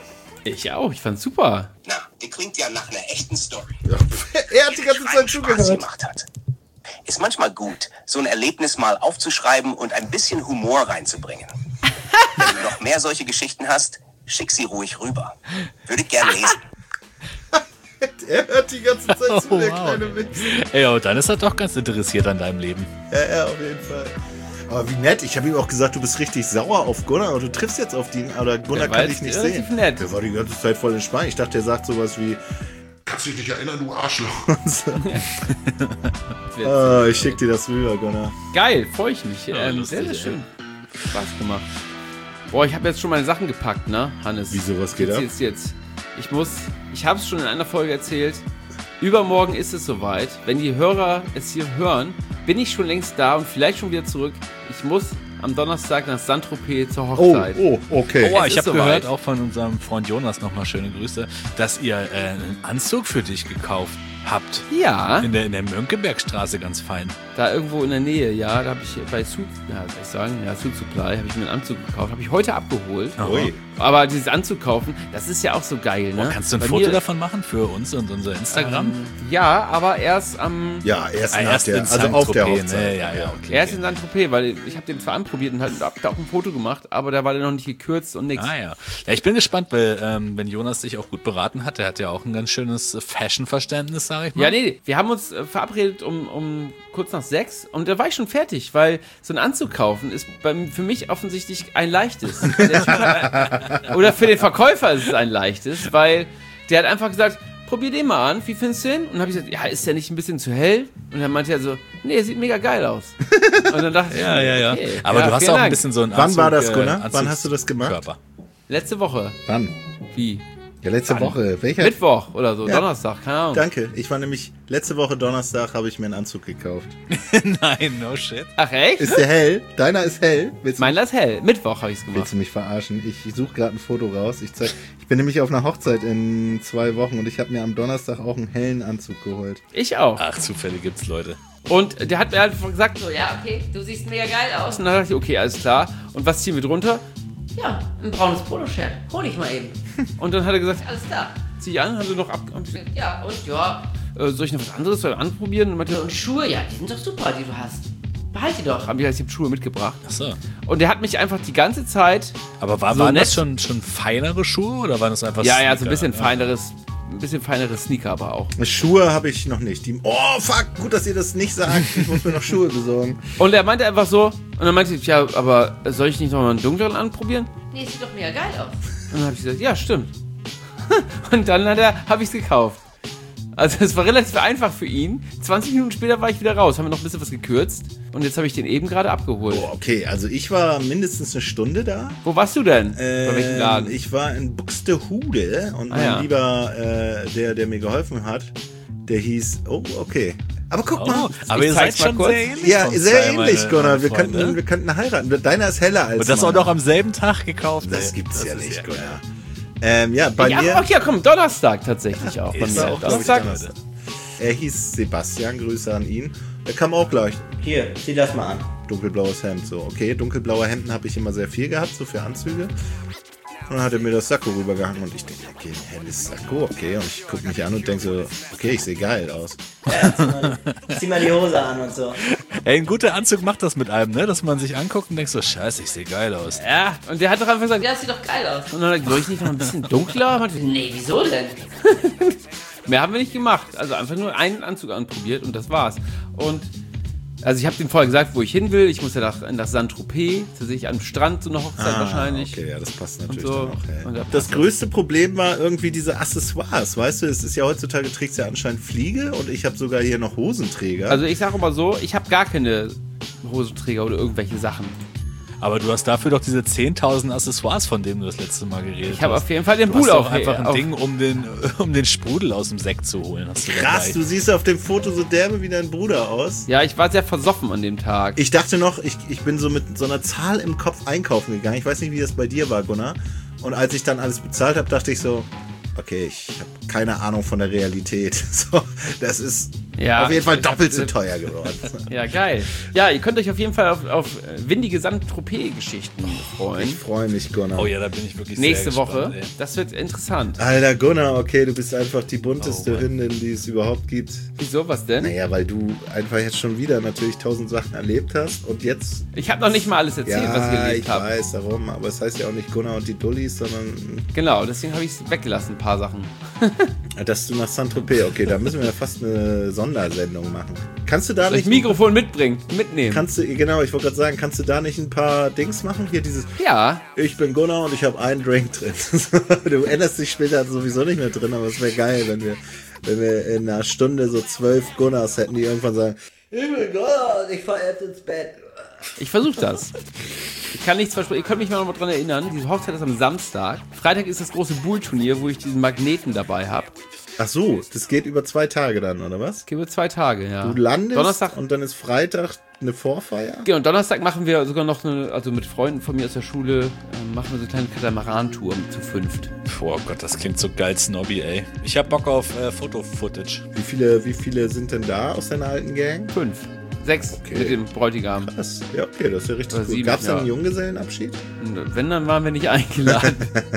C: Ich auch, ich fand's super.
H: Na, die klingt ja nach einer echten Story.
D: Er hat die ganze Zeit
H: Spaß
D: zugehört.
H: gemacht hat. Ist manchmal gut, so ein Erlebnis mal aufzuschreiben und ein bisschen Humor reinzubringen. Wenn du noch mehr solche Geschichten hast, schick sie ruhig rüber. Würde gern lesen.
D: Er hört die ganze Zeit zu,
A: Oh,
D: der
A: wow.
D: kleine Witz.
A: Ey, und dann ist er doch ganz interessiert an deinem Leben.
D: Ja, ja, auf jeden Fall. Aber wie nett, ich habe ihm auch gesagt, du bist richtig sauer auf Gunnar und du triffst jetzt auf den, oder Gunnar
C: Der war
D: kann
C: jetzt
D: dich nicht
C: relativ
D: sehen.
C: nett.
D: Der war die ganze Zeit voll entspannt. Ich dachte, er sagt sowas wie,
E: Kannst dich nicht erinnern, du Arschloch.
D: oh, ich schick dir das rüber, Gunnar.
C: Geil, freue ich mich. ähm,
A: lustig,
C: sehr, sehr
A: ey.
C: schön. Spaß gemacht. Boah, ich habe jetzt schon meine Sachen gepackt, ne, Hannes?
D: Wieso, was geht
C: jetzt,
D: ab?
C: Jetzt, jetzt. Ich muss, ich habe es schon in einer Folge erzählt. Übermorgen ist es soweit. Wenn die Hörer es hier hören, bin ich schon längst da und vielleicht schon wieder zurück. Ich muss am Donnerstag nach Saint-Tropez zur
D: Oh,
C: Hochzeit.
D: oh, okay.
A: Oh,
C: Es
A: ich
C: ist
A: habe
C: soweit.
A: gehört, auch von unserem Freund Jonas nochmal schöne Grüße, dass ihr äh, einen Anzug für dich gekauft habt.
C: Ja,
A: In der, in der Mönckebergstraße, ganz fein.
C: da irgendwo in der Nähe, ja, da habe ich bei Suit, ja, soll ich sagen, ja, Suit Supply, habe ich mir einen Anzug gekauft, habe ich heute abgeholt.
D: Ui.
C: Aber dieses Anzug kaufen, das ist ja auch so geil, ne?
A: Oh, kannst du ein
C: Bei
A: Foto
C: mir-
A: davon machen für uns und unser Instagram?
C: Ähm, ja, aber erst am
D: Ja, erst
A: Ah,
D: nach
A: erst
D: der,
A: in
D: also auf der
A: Saint-Tropez,
D: Hochzeit.
A: ne? Ja, ja, okay.
C: erst in Saint-Tropez, weil ich habe den zwar anprobiert und halt, hab da auch ein Foto gemacht, aber da war der noch nicht gekürzt und nix.
A: Ah ja. Ja, ich bin gespannt, weil ähm, wenn Jonas dich auch gut beraten hat, der hat ja auch ein ganz schönes Fashion-Verständnis, sag ich mal.
C: Ja, nee, wir haben uns äh, verabredet um, um kurz nach sechs und da war ich schon fertig, weil so einen Anzug kaufen ist beim, für mich offensichtlich ein leichtes. Der Typ hat, oder für den Verkäufer ist es ein leichtes, weil der hat einfach gesagt, probier den mal an, wie findest du den? Und dann habe ich gesagt, ja, ist der nicht ein bisschen zu hell? Und dann meinte er so, nee, sieht mega geil aus. Und dann dachte ich,
A: Ja, ja, ja.
C: okay.
A: Aber
C: Ja,
A: du hast
C: vielen
A: auch ein
C: Dank.
A: bisschen so ein
D: Wann war das,
A: äh,
D: Gunnar? Wann
A: Anzugs-
D: hast du das gemacht?
A: Körper.
C: Letzte Woche.
D: Wann?
C: Wie?
D: Ja, letzte
C: Wann?
D: Woche. Welcher?
C: Mittwoch oder so,
D: Ja.
C: Donnerstag, keine Ahnung.
D: Danke. Ich war nämlich, letzte Woche Donnerstag habe ich mir einen Anzug gekauft.
A: Nein, no shit.
C: Ach echt?
D: Ist der hell? Deiner ist hell? Willst du,
C: Meiner ist hell. Mittwoch habe ich es gemacht.
D: willst du mich verarschen? Ich suche gerade ein Foto raus. Ich, zeig, ich bin nämlich auf einer Hochzeit in zwei Wochen und ich habe mir am Donnerstag auch einen hellen Anzug geholt.
C: Ich auch.
A: Ach, Zufälle gibt's, Leute.
C: Und der hat mir halt gesagt, so, ja, okay, du siehst mega geil aus. Und dann dachte ich, okay, alles klar. Und was ziehen wir drunter?
I: Ja, ein braunes Poloshirt. Hol ich mal eben.
C: Und dann hat er gesagt,
I: Alles klar.
C: zieh ich an, haben sie noch ab.
I: Ja, und ja.
C: Äh, soll ich noch was anderes soll ich anprobieren? Und meinte,
I: Und Schuhe, ja, die sind doch super, die du hast. Behalt die doch.
C: hab ich, ich hab Schuhe mitgebracht.
A: Ach so.
C: Und der hat mich einfach die ganze Zeit,
A: Aber war,
C: So
A: waren
C: nett.
A: das schon, schon feinere Schuhe oder waren das einfach
C: ja, ja, so ein
A: Sneaker?
C: bisschen feineres, ein bisschen feinere Sneaker aber auch.
D: Schuhe habe ich noch nicht. Die, oh, fuck, gut, dass ihr das nicht sagt. Ich muss mir noch Schuhe besorgen.
C: Und er meinte einfach so, und dann meinte ich, ja, aber soll ich nicht noch mal einen dunkleren anprobieren?
I: Nee, sieht doch mega geil aus.
C: Und dann habe ich gesagt, ja, stimmt. Und dann hat er, habe ich es gekauft. Also es war relativ einfach für ihn. zwanzig Minuten später war ich wieder raus, haben wir noch ein bisschen was gekürzt. Und jetzt habe ich den eben gerade abgeholt.
D: Oh, okay, also ich war mindestens eine Stunde da.
C: Wo warst du denn?
D: Ähm,
C: Bei welchem Laden?
D: Ich war in Buxtehude und
C: Ah,
D: mein
C: ja.
D: lieber, äh, der, der mir geholfen hat, der hieß, oh, okay. Aber guck mal.
A: Oh, aber ihr
C: Ich
A: seid
C: zeig's mal
A: schon
C: kurz.
A: sehr ähnlich.
D: Ja,
A: vom
D: sehr
A: Style,
D: ähnlich,
A: meine
D: Gunnar. Wir
A: Freunde.
D: könnten, wir könnten heiraten. Deiner ist heller als
A: Und das auch
D: meiner.
A: noch am selben Tag gekauft.
D: Das
A: ey.
D: gibt's ja
A: ist
D: nicht,
A: ja
D: Gunnar.
A: geil.
D: Ähm, ja, bei
C: ja,
D: mir.
C: ach ja, komm, Donnerstag tatsächlich auch. Bei
A: Ist
C: mir.
A: auch, glaub ich,
C: Donnerstag.
A: Donnerstag.
D: Er hieß Sebastian, Grüße an ihn. Er kam auch gleich.
B: Hier, zieh das mal an.
D: Dunkelblaues Hemd, so. Okay, dunkelblaue Hemden habe ich immer sehr viel gehabt, so für Anzüge. Und dann hat er mir das Sakko rübergehangen und ich denke, okay, ein helles Sakko, okay. Und ich gucke mich an und denke so, okay, ich sehe geil aus.
B: Ja, zieh, mal, zieh mal die Hose an und so.
A: Ey, ein guter Anzug macht das mit einem, ne? Dass man sich anguckt und denkt so, scheiße, ich sehe geil aus.
C: Ja, und der hat doch einfach gesagt,
I: Ja, das sieht doch geil aus.
C: und dann hat er, soll ich nicht noch ein bisschen dunkler? Und
I: Nee, wieso denn?
C: mehr haben wir nicht gemacht. Also einfach nur einen Anzug anprobiert und das war's. Und also ich habe dem vorher gesagt, wo ich hin will. Ich muss ja nach, nach Saint-Tropez. Da sehe ich am Strand so eine Hochzeit wahrscheinlich.
D: Okay, ja, das passt natürlich
C: Und so.
D: dann auch.
C: Und da
D: Ja.
C: passt
D: Das größte Problem war irgendwie diese Accessoires, weißt du, es ist ja heutzutage, trägst ja anscheinend Fliege und ich habe sogar hier noch Hosenträger.
C: Also ich sage mal so, ich habe gar keine Hosenträger oder irgendwelche Sachen.
A: Aber du hast dafür doch diese zehntausend Accessoires, von denen du das letzte Mal geredet hast.
C: Ich habe auf jeden Fall den
A: Du hast
C: Pool
A: doch
C: auf.
A: einfach ein
C: auf
A: Ding, um den, um den Sprudel aus dem Sekt zu holen. Hast du
D: Krass,
A: dabei.
D: du siehst auf dem Foto so derbe wie dein Bruder aus.
C: Ja, ich war sehr versoffen an dem Tag.
D: Ich dachte noch, ich, ich bin so mit so einer Zahl im Kopf einkaufen gegangen. Ich weiß nicht, wie das bei dir war, Gunnar. Und als ich dann alles bezahlt habe, dachte ich so, okay, ich habe keine Ahnung von der Realität. So, das ist
C: Ja,
D: auf jeden Fall
C: ich hab-
D: doppelt so teuer geworden.
C: Ja, geil. Ja, ihr könnt euch auf jeden Fall auf, auf windige Saint-Tropez-Geschichten freuen.
D: Ich freue mich, Gunnar.
A: Oh ja, da bin ich wirklich
C: Nächste
A: sehr
C: Woche.
A: gespannt, ey.
C: Das wird interessant.
D: Alter Gunnar, okay, du bist einfach die bunteste
A: Oh, Mann.
D: Hündin, die es überhaupt gibt.
C: Wieso, was denn?
D: Naja, weil du einfach jetzt schon wieder natürlich tausend Sachen erlebt hast und jetzt...
C: Ich habe noch nicht mal alles erzählt, was ich
D: Ja,
C: erlebt
D: ich
C: habe.
D: weiß, darum, aber es heißt ja auch nicht Gunnar und die Dullis, sondern
C: Genau, deswegen habe ich es weggelassen, ein paar Sachen.
D: dass du nach Saint-Tropez, okay, da müssen wir ja fast eine Sondersendung machen. Kannst du da
C: Soll ich
D: nicht...
C: Mikrofon mitbringen, mitnehmen?
D: Kannst du, genau, ich wollte gerade sagen, kannst du da nicht ein paar Dings machen? Hier dieses,
C: Ja,
D: ich bin Gunnar und ich habe einen Drink drin. Du änderst dich später sowieso nicht mehr drin, aber es wäre geil, wenn wir, wenn wir in einer Stunde so zwölf Gunnars hätten, die irgendwann sagen,
B: Ich bin Gott und ich fahr jetzt ins Bett.
C: ich versuche das. Ich kann nichts versprechen. Ihr könnt mich mal noch mal dran erinnern. Diese Hochzeit ist am Samstag. Freitag ist das große Bull-Turnier, wo ich diesen Magneten dabei habe.
D: ach so, das geht über zwei Tage dann, oder was?
C: Gebe zwei Tage, ja.
D: Du landest
C: Donnerstag.
D: und dann ist Freitag eine Vorfeier?
C: Genau, Donnerstag machen wir sogar noch eine, also mit Freunden von mir aus der Schule, ähm, machen wir so eine kleine Katamaran-Tour zu fünft.
A: Oh Gott, das klingt so geil, Snobby, ey. Ich hab Bock auf äh, Foto-Footage.
D: Wie viele, wie viele sind denn da aus deiner alten Gang?
C: Fünf. Sechs
D: Okay.
C: mit dem Bräutigam.
D: Das, ja, okay, das ist ja richtig
C: Oder
D: gut.
C: sieben,
D: Gab es denn
C: ja.
D: einen Junggesellenabschied?
C: Und wenn, dann waren wir nicht eingeladen.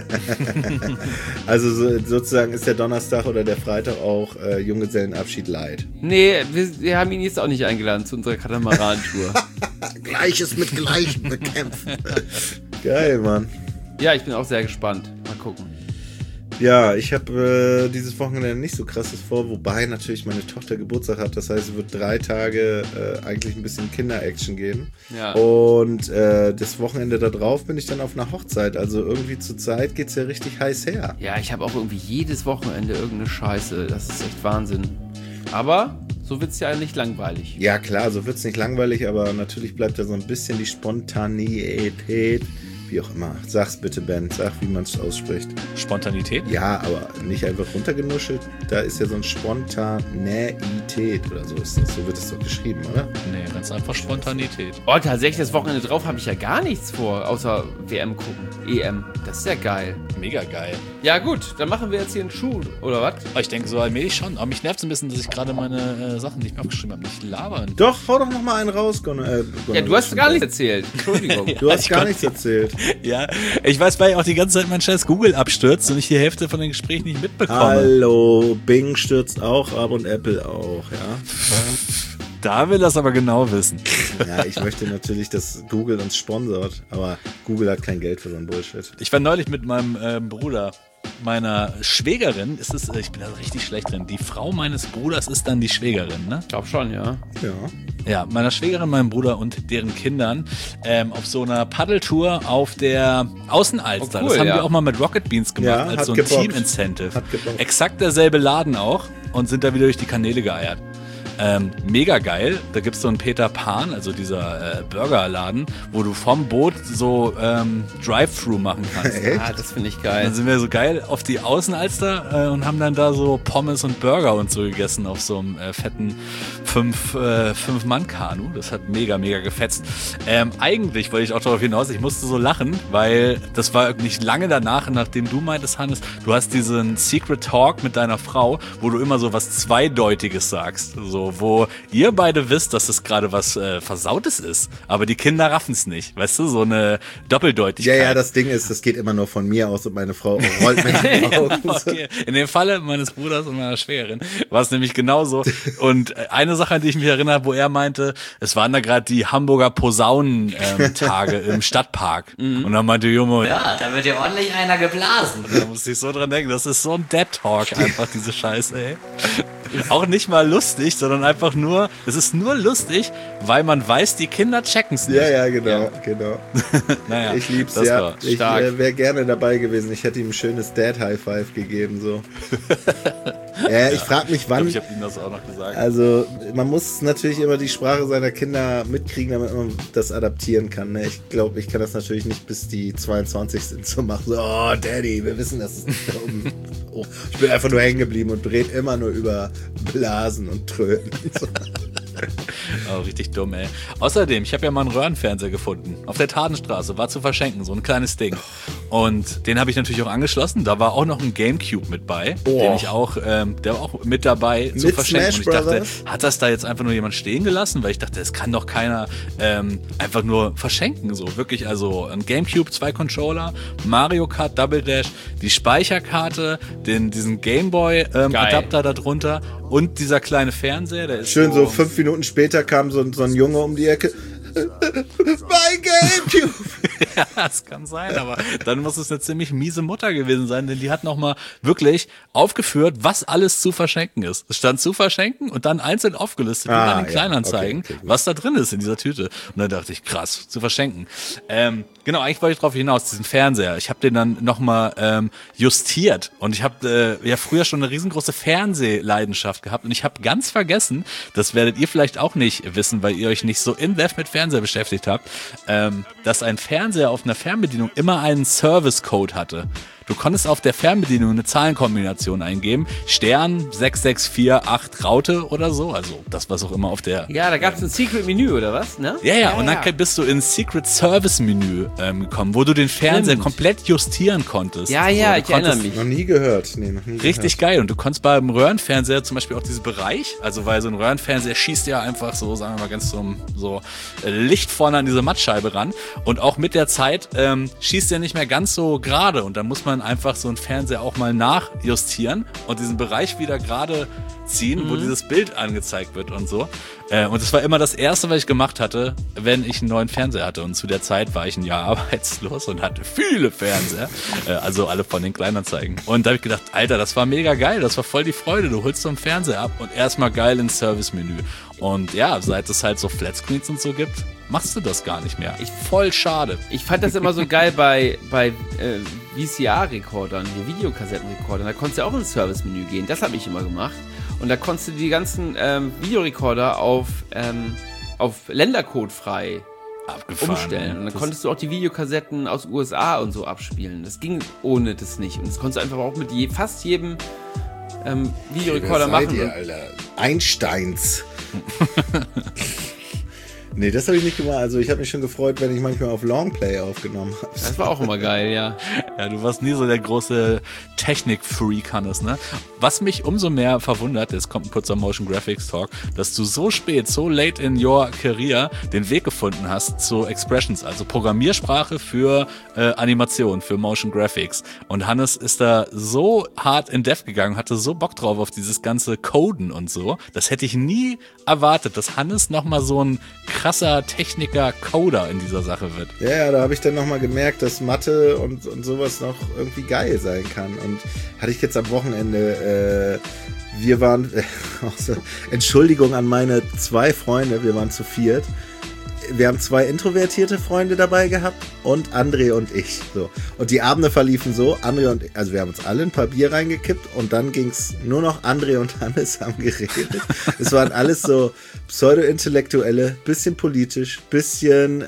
D: Also so, sozusagen ist der Donnerstag oder der Freitag auch äh, Junggesellenabschied light.
C: Nee, wir, wir haben ihn jetzt auch nicht eingeladen zu unserer Katamaran-Tour.
D: Gleiches mit Gleichen bekämpfen. Geil, Mann.
C: Ja, ich bin auch sehr gespannt. Mal gucken.
D: Ja, ich habe äh, dieses Wochenende nicht so krasses vor, wobei natürlich meine Tochter Geburtstag hat. Das heißt, es wird drei Tage äh, eigentlich ein bisschen Kinder-Action geben.
C: Ja.
D: Und äh, das Wochenende da drauf bin ich dann auf einer Hochzeit. Also irgendwie zur Zeit geht's ja richtig heiß her.
C: Ja, ich habe auch irgendwie jedes Wochenende irgendeine Scheiße. Das ist echt Wahnsinn. Aber so wird's ja nicht langweilig.
D: Ja klar, so wird's nicht langweilig, aber natürlich bleibt da so ein bisschen die Spontaneität. Wie auch immer. Sag's bitte, Ben. Sag, wie man es ausspricht.
A: Spontanität?
D: Ja, aber nicht einfach runtergenuschelt. Da ist ja so ein Spontaneität oder so ist das. So wird es doch geschrieben, oder?
A: Nee, ganz einfach Spontanität.
C: Oh, tatsächlich, das Wochenende drauf habe ich ja gar nichts vor, außer W M gucken. E M. Das ist ja geil.
A: Mega geil.
C: Ja gut, dann machen wir jetzt hier einen Schuh, oder was?
A: Aber ich denke so allmählich schon. Aber mich nervt so ein bisschen, dass ich gerade meine äh, Sachen nicht mehr aufgeschrieben habe. Nicht labern.
D: Doch, hau doch noch mal einen raus, Gunnar. Äh, Gunnar
C: Ja, du hast gar nichts erzählt. Entschuldigung.
D: Du hast
A: Ich
D: gar
A: konnte-
D: nichts erzählt.
A: Ja, ich weiß, weil auch die ganze Zeit mein scheiß Google abstürzt und ich die Hälfte von den Gesprächen nicht mitbekomme.
D: Hallo, Bing stürzt auch ab und Apple auch, ja.
A: Da will das aber genau wissen.
D: Ja, ich möchte natürlich, dass Google uns sponsort, aber Google hat kein Geld für so einen Bullshit.
A: Ich war neulich mit meinem äh, Bruder, meiner Schwägerin, ist es, ich bin da richtig schlecht drin, die Frau meines Bruders ist dann die Schwägerin, ne?
C: Ich glaube schon, ja.
D: Ja.
A: Ja, meiner Schwägerin, meinem Bruder und deren Kindern ähm, auf so einer Paddeltour auf der Außenalster.
C: Oh, cool,
A: das haben
C: ja.
A: wir auch mal mit Rocket Beans gemacht,
D: Ja,
A: als
D: hat
A: so ein
D: gebockt.
A: Team-Incentive.
D: Hat gebockt.
A: Exakt derselbe Laden auch und sind da wieder durch die Kanäle geeiert. Ähm, mega geil. Da gibt's so einen Peter Pan, also dieser äh, Burgerladen, wo du vom Boot so ähm, Drive-Thru machen kannst.
C: Ah, das finde ich
A: Dann
C: geil.
A: sind wir so geil auf die Außenalster äh, und haben dann da so Pommes und Burger und so gegessen auf so einem äh, fetten fünf, äh, Fünf-Mann-Kanu. Das hat mega, mega gefetzt. Ähm, eigentlich wollte ich auch darauf hinaus, ich musste so lachen, weil das war nicht lange danach, nachdem du meintest, Hannes, du hast diesen Secret Talk mit deiner Frau, wo du immer so was Zweideutiges sagst. So, wo ihr beide wisst, dass es gerade was äh, Versautes ist, aber die Kinder raffen es nicht. Weißt du, so eine
D: Ja,
A: Doppeldeutigkeit.
D: ja, das Ding ist, das geht immer nur von mir aus und meine Frau rollt mit den Augen.
A: Okay. In dem Falle meines Bruders und meiner Schwägerin war es nämlich genauso. Und eine Sache, an die ich mich erinnere, wo er meinte, es waren da gerade die Hamburger Posaunen-Tage im Stadtpark. Und dann meinte Junge, ja,
I: Ja, da wird ja ordentlich einer geblasen.
A: da musste ich so dran denken, das ist so ein Dead-Talk einfach, diese Scheiße, ey. Auch nicht mal lustig, sondern einfach nur, es ist nur lustig, weil man weiß, die Kinder checken's nicht.
D: Ja, ja, genau, genau.
A: Naja,
D: Ich lieb's,
A: das
D: ja.
A: war
D: Ich
C: stark.
D: äh, wäre gerne dabei gewesen. Ich hätte ihm ein schönes Dad-High-Five gegeben, so. Ja, ich frage mich,
A: Ich
D: wann.
A: glaube, ich habe ihm das auch noch gesagt.
D: Also, man muss natürlich immer die Sprache seiner Kinder mitkriegen, damit man das adaptieren kann. Ne? Ich glaube, ich kann das natürlich nicht bis die zweiundzwanzig sind so machen. So, oh, Daddy, wir wissen, das ist um, oh. Ich bin einfach nur hängen geblieben und red immer nur über Blasen und Tröten. Und so.
A: Oh, richtig dumm, ey. Außerdem, ich habe ja mal einen Röhrenfernseher gefunden. Auf der Tadenstraße, war zu verschenken, so ein kleines Ding. Und den habe ich natürlich auch angeschlossen. Da war auch noch ein Gamecube mit bei,
D: Oh.
A: den ich auch, ähm, der war auch mit dabei zu
D: Mit
A: verschenken.
D: Smash
A: Und ich dachte,
D: Brothers?
A: hat das da jetzt einfach nur jemand stehen gelassen? Weil ich dachte, das kann doch keiner ähm, einfach nur verschenken. So wirklich, also ein Gamecube, zwei Controller, Mario Kart Double Dash, die Speicherkarte, den, diesen Gameboy ähm,
C: Geil.
A: Adapter darunter und dieser kleine Fernseher, der ist
D: Schön, so fünf Minuten später kam so, so ein Junge um die Ecke. Mein Gamecube!
A: Ja, das kann sein, aber dann muss es eine ziemlich miese Mutter gewesen sein, denn die hat nochmal wirklich aufgeführt, was alles zu verschenken ist. Es stand zu verschenken und dann einzeln aufgelistet, wie
D: Ah,
A: bei den
D: ja,
A: Kleinanzeigen,
D: okay, okay, gut.
A: was da drin ist in dieser Tüte. Und dann dachte ich, krass, zu verschenken. Ähm, genau, eigentlich wollte ich drauf hinaus, diesen Fernseher. Ich habe den dann nochmal ähm, justiert und ich habe äh, ja früher schon eine riesengroße Fernsehleidenschaft gehabt und ich habe ganz vergessen, das werdet ihr vielleicht auch nicht wissen, weil ihr euch nicht so in-depth mit Fernseher beschäftigt habt, ähm, dass ein Fernseher auf einer Fernbedienung immer einen Service-Code hatte. Du konntest auf der Fernbedienung eine Zahlenkombination eingeben, Stern sechs sechs vier acht Raute oder so, also das, was auch immer auf der...
C: Ja, da gab es ein Secret-Menü, oder was? Ne?
A: Ja, ja, und dann bist du ins Secret Service Menü ähm, gekommen, wo du den Fernseher
C: Stimmt.
A: komplett justieren konntest.
C: Ja, ja,
A: du
C: ich erinnere
A: konntest-
C: mich.
D: Noch nie gehört. Nee, noch nie
A: Richtig geil. Und du konntest beim Röhrenfernseher zum Beispiel auch diesen Bereich, also weil so ein Röhrenfernseher schießt ja einfach so, sagen wir mal, ganz so, so äh, Licht vorne an diese Mattscheibe ran. Und auch mit der Zeit ähm, schießt der nicht mehr ganz so gerade. Und dann muss man einfach so einen Fernseher auch mal nachjustieren und diesen Bereich wieder gerade ziehen, wo dieses Bild angezeigt wird und so. Äh, und das war immer das Erste, was ich gemacht hatte, wenn ich einen neuen Fernseher hatte. Und zu der Zeit war ich ein Jahr arbeitslos und hatte viele Fernseher, äh, also alle von den Kleinanzeigen. Und da habe ich gedacht, Alter, das war mega geil, das war voll die Freude. Du holst so einen Fernseher ab und erstmal geil ins Service-Menü. Und ja, seit es halt so Flatscreens und so gibt, machst du das gar nicht mehr. Ich voll schade.
C: Ich fand das immer so geil bei, bei äh, V C R-Rekordern, hier Videokassettenrekordern. Da konntest du auch ins Service-Menü gehen. Das habe ich immer gemacht. Und da konntest du die ganzen ähm, Videorekorder auf, ähm, auf Ländercode frei
A: Abgefahren.
C: umstellen. Und dann
A: Das-
C: konntest du auch die Videokassetten aus U S A und so abspielen. Das ging ohne das nicht. Und das konntest du einfach auch mit je, fast jedem ähm, Videorekorder
D: Wer seid
C: machen.
D: ihr, Alter? Einsteins. Nee, das habe ich nicht gemacht. Also ich habe mich schon gefreut, wenn ich manchmal auf Longplay aufgenommen habe.
C: Das war auch immer geil, ja.
A: Ja, du warst nie so der große Technik-Freak, Hannes, ne? Was mich umso mehr verwundert, jetzt kommt ein kurzer Motion Graphics Talk, dass du so spät, so late in your career den Weg gefunden hast zu Expressions, also Programmiersprache für äh, Animation, für Motion Graphics. Und Hannes ist da so hart in Dev gegangen, hatte so Bock drauf auf dieses ganze Coden und so. Das hätte ich nie erwartet, dass Hannes nochmal so ein krasser Techniker, Coder in dieser Sache wird.
D: Ja, ja, da habe ich dann nochmal gemerkt, dass Mathe und, und sowas noch irgendwie geil sein kann. Und hatte ich jetzt am Wochenende, äh, wir waren, äh, so, Entschuldigung an meine zwei Freunde, wir waren zu viert. Wir haben zwei introvertierte Freunde dabei gehabt und André und ich. So. Und die Abende verliefen so, André und ich, also wir haben uns alle ein paar Bier reingekippt und dann ging's nur noch André und Hannes haben geredet. Es waren alles so pseudo-intellektuelle, bisschen politisch, bisschen,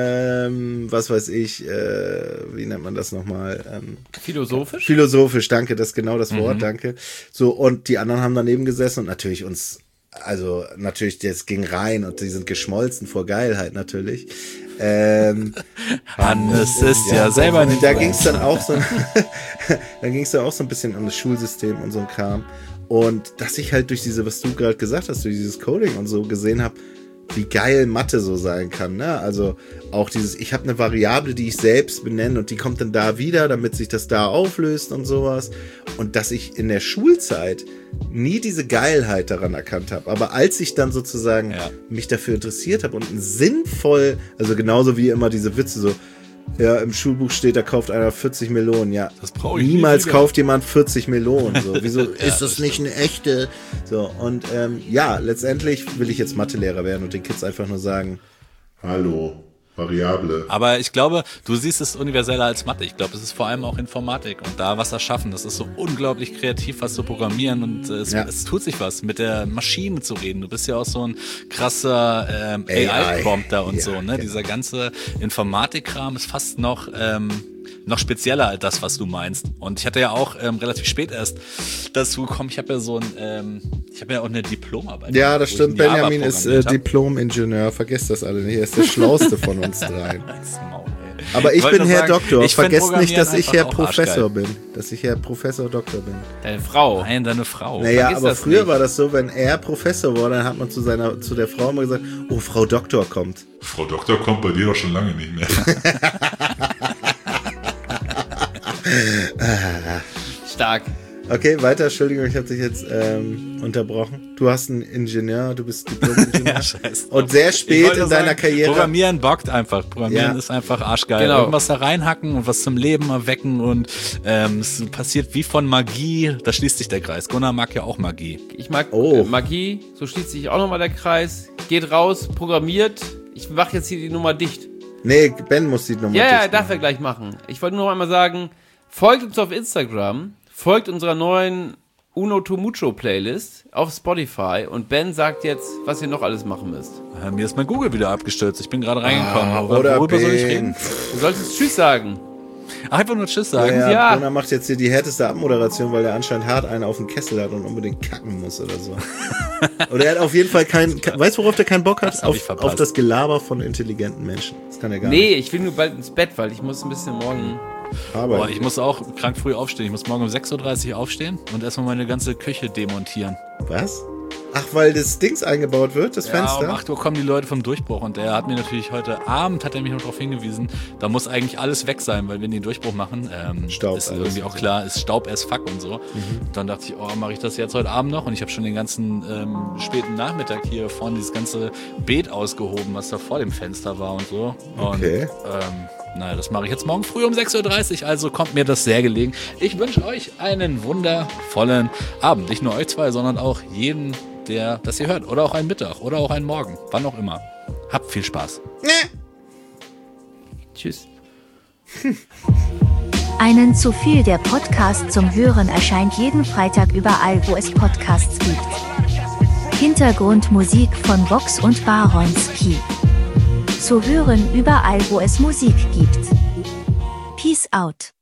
D: ähm, was weiß ich, äh, wie nennt man das nochmal? Ähm,
C: Philosophisch?
D: Philosophisch, danke, das ist genau das Wort,
A: Mhm.
D: danke. So, und die anderen haben daneben gesessen und natürlich uns Also natürlich, das ging rein und die sind geschmolzen vor Geilheit natürlich. Ähm,
A: Hannes ist ja, ja selber nicht.
D: Da ging es dann auch so, da ging es dann auch so ein bisschen um das Schulsystem und so ein Kram. Und dass ich halt durch diese, was du gerade gesagt hast, durch dieses Coding und so gesehen habe, wie geil Mathe so sein kann, ne? Also auch dieses, ich habe eine Variable, die ich selbst benenne und die kommt dann da wieder, damit sich das da auflöst und sowas. Und dass ich in der Schulzeit nie diese Geilheit daran erkannt habe. Aber als ich dann sozusagen ja. mich dafür interessiert habe und sinnvoll, also genauso wie immer diese Witze so, ja, im Schulbuch steht, da kauft einer vierzig Melonen. Ja,
A: das brauche ich
D: niemals
A: nie
D: kauft jemand vierzig Melonen. So, wieso
A: ja,
D: ist das nicht eine echte? So, und ähm, ja, letztendlich will ich jetzt Mathelehrer werden und den Kids einfach nur sagen:
E: Hallo, Variable.
A: Aber ich glaube, du siehst es universeller als Mathe. Ich glaube, es ist vor allem auch Informatik und da was erschaffen. Das ist so unglaublich kreativ, was zu programmieren und äh, es, ja. es tut sich was, mit der Maschine zu reden. Du bist ja auch so ein krasser ähm, A I-Prompter und ja, so. Ne? Ja. Dieser ganze Informatikkram ist fast noch ähm, noch spezieller als das, was du meinst. Und ich hatte ja auch ähm, relativ spät erst dazu gekommen, ich habe ja so ein, ähm, ich habe ja auch eine Diplomarbeit.
D: Ja, das stimmt. Benjamin ist äh, Diplom-Ingenieur. Vergesst das alle nicht. Er ist der Schlauste von uns dreien. Aber ich, ich bin Herr sagen, Doktor. Vergesst nicht, dass ich Herr Professor bin. Dass ich Herr Professor Doktor bin.
C: Deine Frau.
A: Nein, deine Frau.
D: Naja, aber früher nicht. War das so, wenn er Professor war, dann hat man zu seiner, zu der Frau immer gesagt, oh, Frau Doktor kommt.
E: Frau Doktor kommt bei dir doch schon lange nicht mehr.
C: Stark.
D: Okay, weiter. Entschuldigung, ich habe dich jetzt ähm, unterbrochen. Du hast einen Ingenieur, du bist Diplom-Ingenieur. Ja, scheiße. Und sehr spät in deiner sagen, Karriere.
A: Programmieren bockt einfach. Programmieren ja. ist einfach arschgeil. Genau. Irgendwas da reinhacken und was zum Leben erwecken und ähm, es passiert wie von Magie. Da schließt sich der Kreis. Gunnar mag ja auch Magie.
C: Ich mag oh. Magie. So schließt sich auch nochmal der Kreis. Geht raus, programmiert. Ich mache jetzt hier die Nummer dicht.
D: Nee, Ben muss die Nummer
C: ja,
D: dicht
C: Ja, ja, darf er gleich machen. Ich wollte nur noch einmal sagen, folgt uns auf Instagram. Folgt unserer neuen Uno to Mucho Playlist auf Spotify und Ben sagt jetzt, was ihr noch alles machen müsst.
A: Äh, mir ist mein Google wieder abgestürzt. Ich bin gerade reingekommen.
D: Ah, oder worüber soll ich reden?
C: Du solltest Tschüss sagen.
A: Einfach nur Tschüss sagen.
D: Ja, ja. Gunnar macht jetzt hier die härteste Abmoderation, weil er anscheinend hart einen auf dem Kessel hat und unbedingt kacken muss oder so. Oder er hat auf jeden Fall keinen, weißt du, worauf der keinen Bock hat? Auf, auf das Gelaber von intelligenten Menschen. Das kann er gar
C: nee,
D: nicht.
C: Nee, ich will nur bald ins Bett, weil ich muss ein bisschen morgen...
A: Boah, ich muss auch krank früh aufstehen. Ich muss morgen um sechs Uhr dreißig aufstehen und erstmal meine ganze Küche demontieren.
D: Was? Ach, weil das Dings eingebaut wird, das
A: ja,
D: Fenster?
A: um acht Uhr kommen die Leute vom Durchbruch und der hat mir natürlich heute Abend, hat er mich noch darauf hingewiesen, da muss eigentlich alles weg sein, weil wenn die den Durchbruch machen, ähm,
D: Staub
A: ist irgendwie auch klar, ist Staub as fuck und so. Mhm. Und dann dachte ich, oh, mache ich das jetzt heute Abend noch? Und ich habe schon den ganzen ähm, späten Nachmittag hier vorne dieses ganze Beet ausgehoben, was da vor dem Fenster war und so. Und,
D: okay.
A: Ähm, naja, das mache ich jetzt morgen früh um sechs Uhr dreißig, also kommt mir das sehr gelegen. Ich wünsche euch einen wundervollen Abend. Nicht nur euch zwei, sondern auch jeden, der das hier hört. Oder auch einen Mittag oder auch einen Morgen. Wann auch immer. Habt viel Spaß.
C: Nee. Tschüss.
J: Einen zu viel, der Podcast zum Hören erscheint jeden Freitag überall, wo es Podcasts gibt. Hintergrundmusik von Vox und Baronski. Zu hören überall, wo es Musik gibt. Peace out.